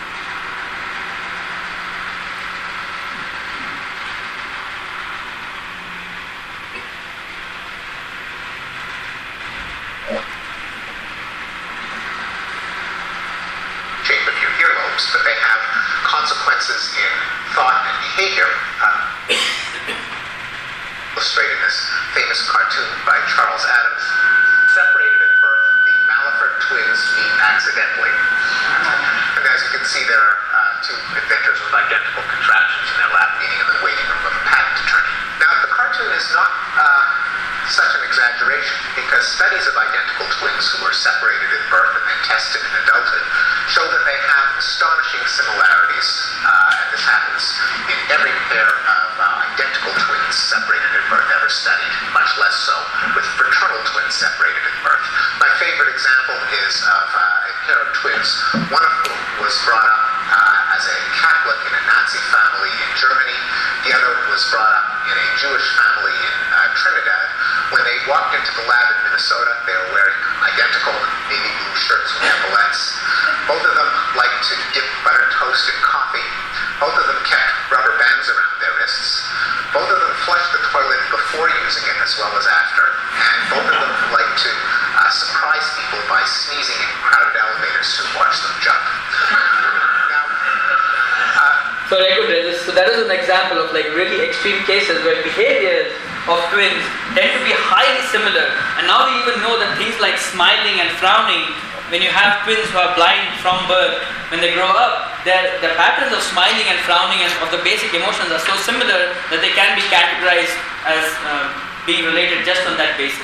shape of your earlobes, but they have consequences in thought and behavior. Illustrated this famous cartoon by Charles Adams. Separated at birth, the Malifert twins meet accidentally. And as you can see, there are two inventors with identical contraptions in their lab meeting in the waiting room of a patent attorney. Now, the cartoon is not such an exaggeration, because studies of identical twins who were separated at birth and then tested in adulthood show that they have astonishing similarities, and this happens in every pair of identical twins separated at birth ever studied, much less so with fraternal twins separated at birth. My favorite example is of a pair of twins, one of whom was brought up as a Catholic in a Nazi family in Germany, the other was brought up in a Jewish family in Trinidad. When they walked into the lab in Minnesota, they were wearing identical navy blue shirts with epaulettes. Both of them liked to dip buttered toast in coffee. Both of them kept rubber bands around their wrists. Both of them flushed the toilet before using it as well as after. And both of them liked to surprise people by sneezing in crowded elevators to watch them jump. So that is an example of like really extreme cases where behaviors of twins tend to be highly similar. And now we even know that things like smiling and frowning, when you have twins who are blind from birth, when they grow up, the patterns of smiling and frowning and of the basic emotions are so similar that they can be categorized as being related just on that basis.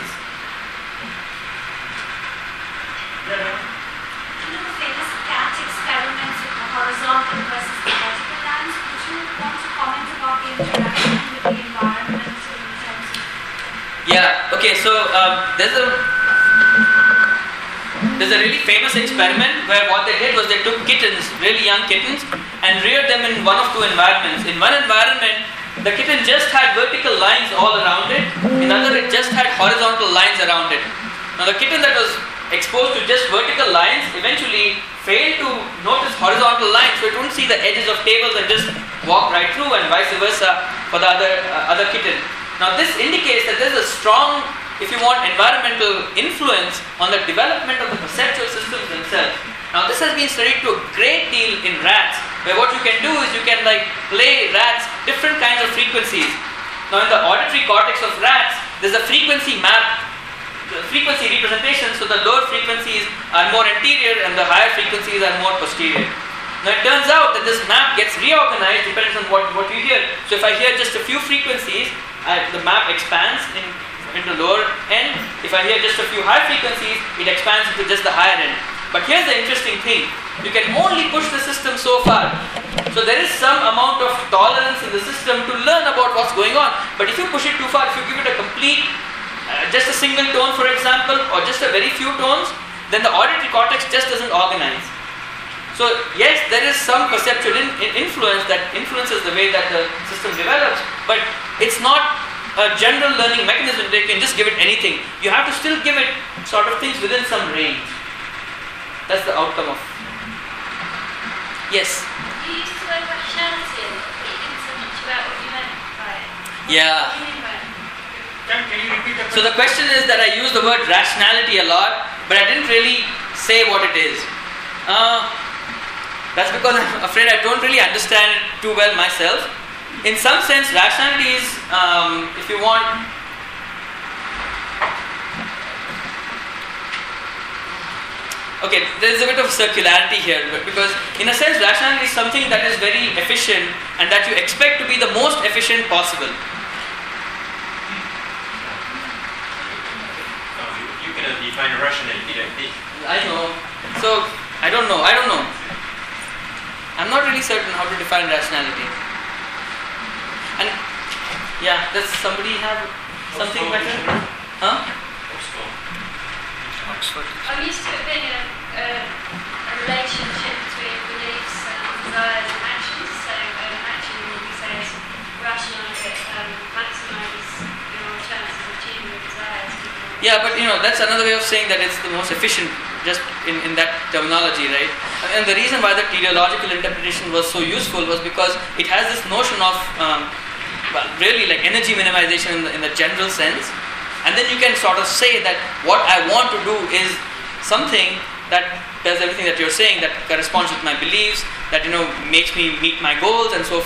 Famous cat experiments with the horizontal versus the vertical lines. Would you want to comment about the interaction with the environment in terms of... Yeah, okay, so there's a really famous experiment where what they did was they took kittens, really young kittens, and reared them in one of two environments. In one environment, the kitten just had vertical lines all around it. In the other, it just had horizontal lines around it. Now the kitten that was exposed to just vertical lines eventually failed to notice horizontal lines, so it wouldn't see the edges of tables and just walk right through, and vice versa for the other kitten. Now this indicates that there's a strong, if you want, environmental influence on the development of the perceptual systems themselves. Now this has been studied to a great deal in rats, where what you can do is you can like play rats different kinds of frequencies. Now in the auditory cortex of rats, there's a frequency map, frequency representation, so the lower frequencies are more anterior and the higher frequencies are more posterior. Now it turns out that this map gets reorganized depending on what you hear. So if I hear just a few frequencies, the map expands into lower end. If I hear just a few high frequencies, it expands into just the higher end. But here's the interesting thing. You can only push the system so far. So there is some amount of tolerance in the system to learn about what's going on. But if you push it too far, if you give it a complete, just a single tone for example, or just a very few tones, then the auditory cortex just doesn't organize. So yes, there is some perceptual influence that influences the way that the system develops, but it's not a general learning mechanism that you can just give it anything. You have to still give it sort of things within some range. That's the outcome of. Yes? You used the word rationality, but you didn't say much about what you meant by it. Yeah. What do you mean by it? Can you repeat the question? So the question is that I use the word rationality a lot, but I didn't really say what it is. That's because I'm afraid I don't really understand it too well myself. In some sense, rationality is, if you want, okay, there is a bit of circularity here, because in a sense, rationality is something that is very efficient and that you expect to be the most efficient possible. You cannot define rationality like this. I know. So, I don't know. I'm not really certain how to define rationality. And yeah, does somebody have something better? Huh? Oxford. I'm used to it being a relationship between beliefs and desires and actions. So an action you say is rational if it maximises your chances of achieving your desires. Yeah, but that's another way of saying that it's the most efficient, just in that terminology, right? And the reason why the teleological interpretation was so useful was because it has this notion of, really like energy minimization in the general sense. And then you can sort of say that what I want to do is something that does everything that you're saying, that corresponds with my beliefs, that makes me meet my goals and so forth.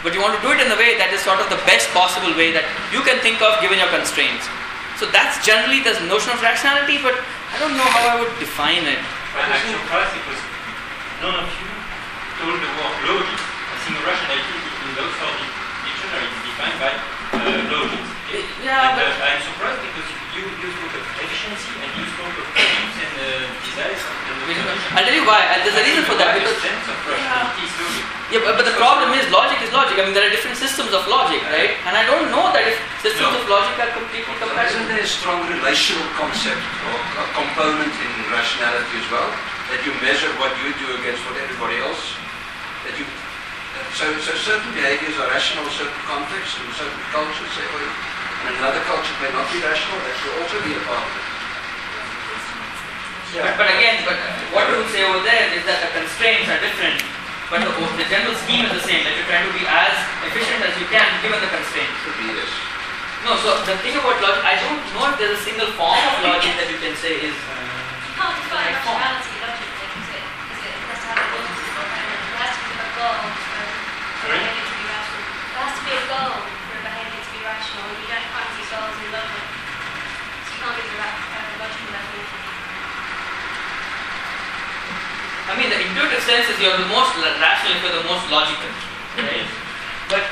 but you want to do it in a way that is sort of the best possible way that you can think of given your constraints. So that's generally the notion of rationality, but I don't know how I would define it. I'm surprised because none of you told the word logic. I think rationality in the Oxford dictionary is defined by logic. Yeah, and, I'm surprised because you spoke of efficiency and you spoke of beliefs and desires. I'll tell you why. There's a reason for that. Because sense of rationality is logic. Yeah, but the problem is logic is logic. I mean, there are different systems of logic, right? And I don't know that if systems of logic are completely compatible. Isn't there a strong relational concept or a component in rationality as well? That you measure what you do against what everybody else? That you so certain behaviors are rational in certain contexts, in certain cultures, say, and another culture may not be rational. That should also be a part of it. Yeah. But again, what you would say over there is that the constraints are different, but the general scheme is the same, that you're trying to be as efficient as you can given the constraints. Could be this. No, so the thing about logic, I don't know if there's a single form of logic that you can say is... You can't define rationality logically, is it? It has to have a goal. It has to be a goal for a behaviour to be rational. There has to be a goal for a behaviour to be rational. You don't find these goals in logic. So you can't give a logical definition. I mean, the intuitive sense is you're the most rational if you're the most logical, right? But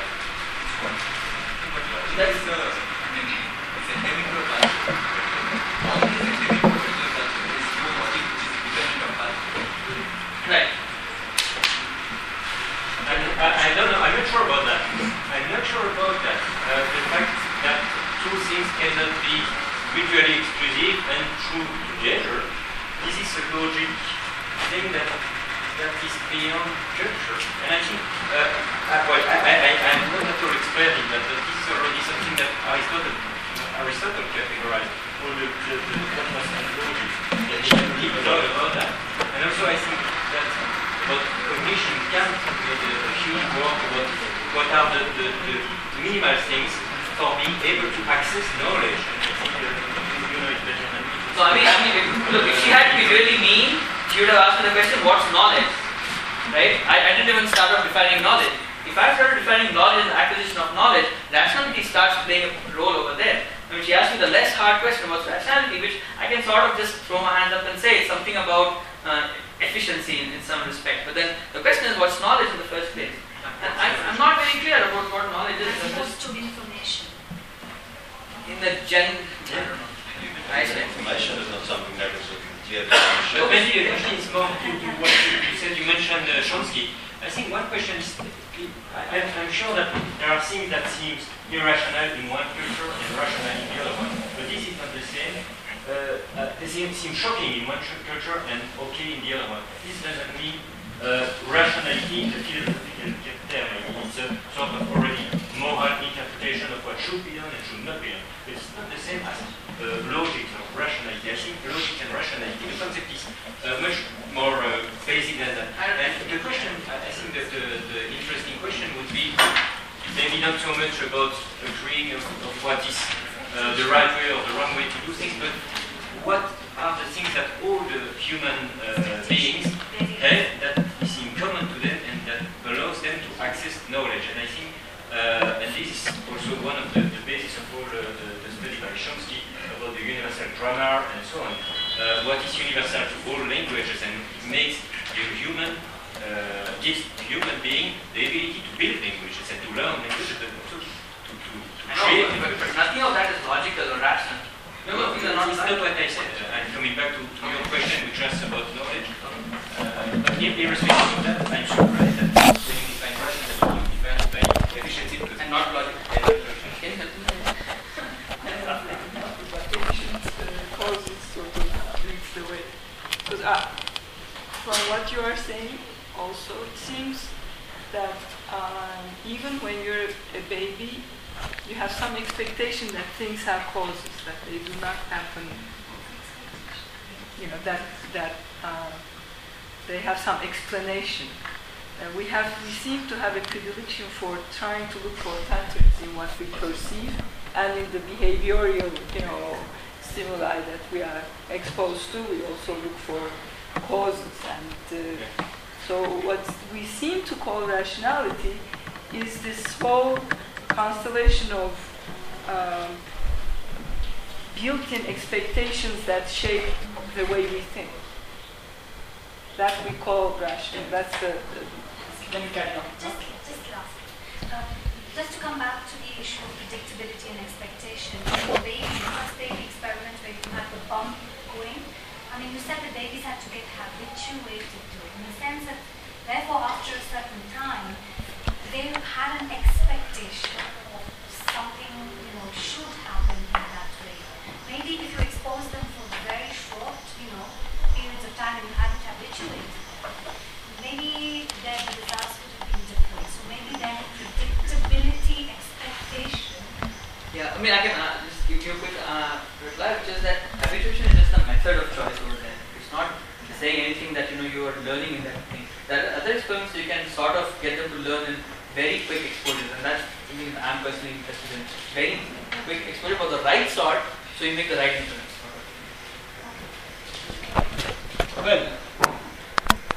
that's it's a chemical culture. All these are chemical culture is no logic which is dependent on culture. right. I don't know, I'm not sure about that. I'm not sure about that. The fact that two things cannot be mutually exclusive and true together, this is a logic thing that is beyond culture. And I think, I'm not at all explaining that, but this is already something that Aristotle categorized, all the cosmos and logic. And he did a lot about that. And also I think that about cognition, Kant made a huge work about what are the minimal things for being able to access knowledge. And I think you know it better than me. So I mean, look, if she had to be really mean, she would have asked me the question, what's knowledge? Right? I didn't even start off defining knowledge. If I started defining knowledge as the acquisition of knowledge, rationality starts playing a role over there. I mean, she asked me the less hard question, what's rationality, which I can sort of just throw my hands up and say it's something about efficiency in some respect. But then the question is, what's knowledge in the first place? And I'm not very clear about what knowledge is. As opposed to information. In the I don't know. Information is not something that is a clear But definition. maybe the question is more to what you said. You mentioned Chomsky. I think one question is, I'm sure that there are things that seem irrational in one culture and rational in the other one. But this is not the same. They seem shocking in one culture and okay in the other one. This doesn't mean rationality in the philosophical term. It's a sort of already moral interpretation of what should be done and should not be done. It's not the same as logic or rationality. I think logic and rationality, the concept is much more basic than that. And the question, I think that the interesting question would be maybe not so much about agreeing of what is the right way or the wrong way to do things, but what are the things that all the human beings have that is in common to them and that allows them to access knowledge. And I think, and this is also one of the basis of all the study by Chomsky about the universal grammar and so on. What is universal to all languages and makes the gives the human being the ability to build languages and to learn languages, but also to create. But nothing of that is logical or rational. No, it's not what I said. I'm coming back to your question, which was about knowledge. But irrespective of that, I'm surprised that when you define rationality, you define it by efficiency and not logic. Causes sort of leads the way. Because from what you are saying, also it seems that even when you're a baby, you have some expectation that things have causes, that they do not happen. You know, that they have some explanation. We seem to have a predilection for trying to look for patterns in what we perceive and in the behavioral, stimuli that we are exposed to. We also look for causes, and so what we seem to call rationality is this whole constellation of built-in expectations that shape the way we think. That we call rational. That's the Let me carry on. Just last. Just to come back to the issue of predictability and expectation, the first baby experiment where you had the pump going, I mean, you said the babies had to get habituated to it, in the sense that, therefore, after a certain time, they had an expectation of something, should happen in that way. Maybe if you expose them for very short, periods of time and you hadn't habituated, maybe then the results would have been different. So maybe then predictability, expectation. Yeah, I mean, I can just give you a quick reply, which is that habituation is just a method of choice over there. It's not saying anything that you are learning in that thing. There are other experiments you can sort of get them to learn in very quick exposures, and that's something that I'm personally interested in. Very quick exposure for the right sort, so you make the right inference. Well,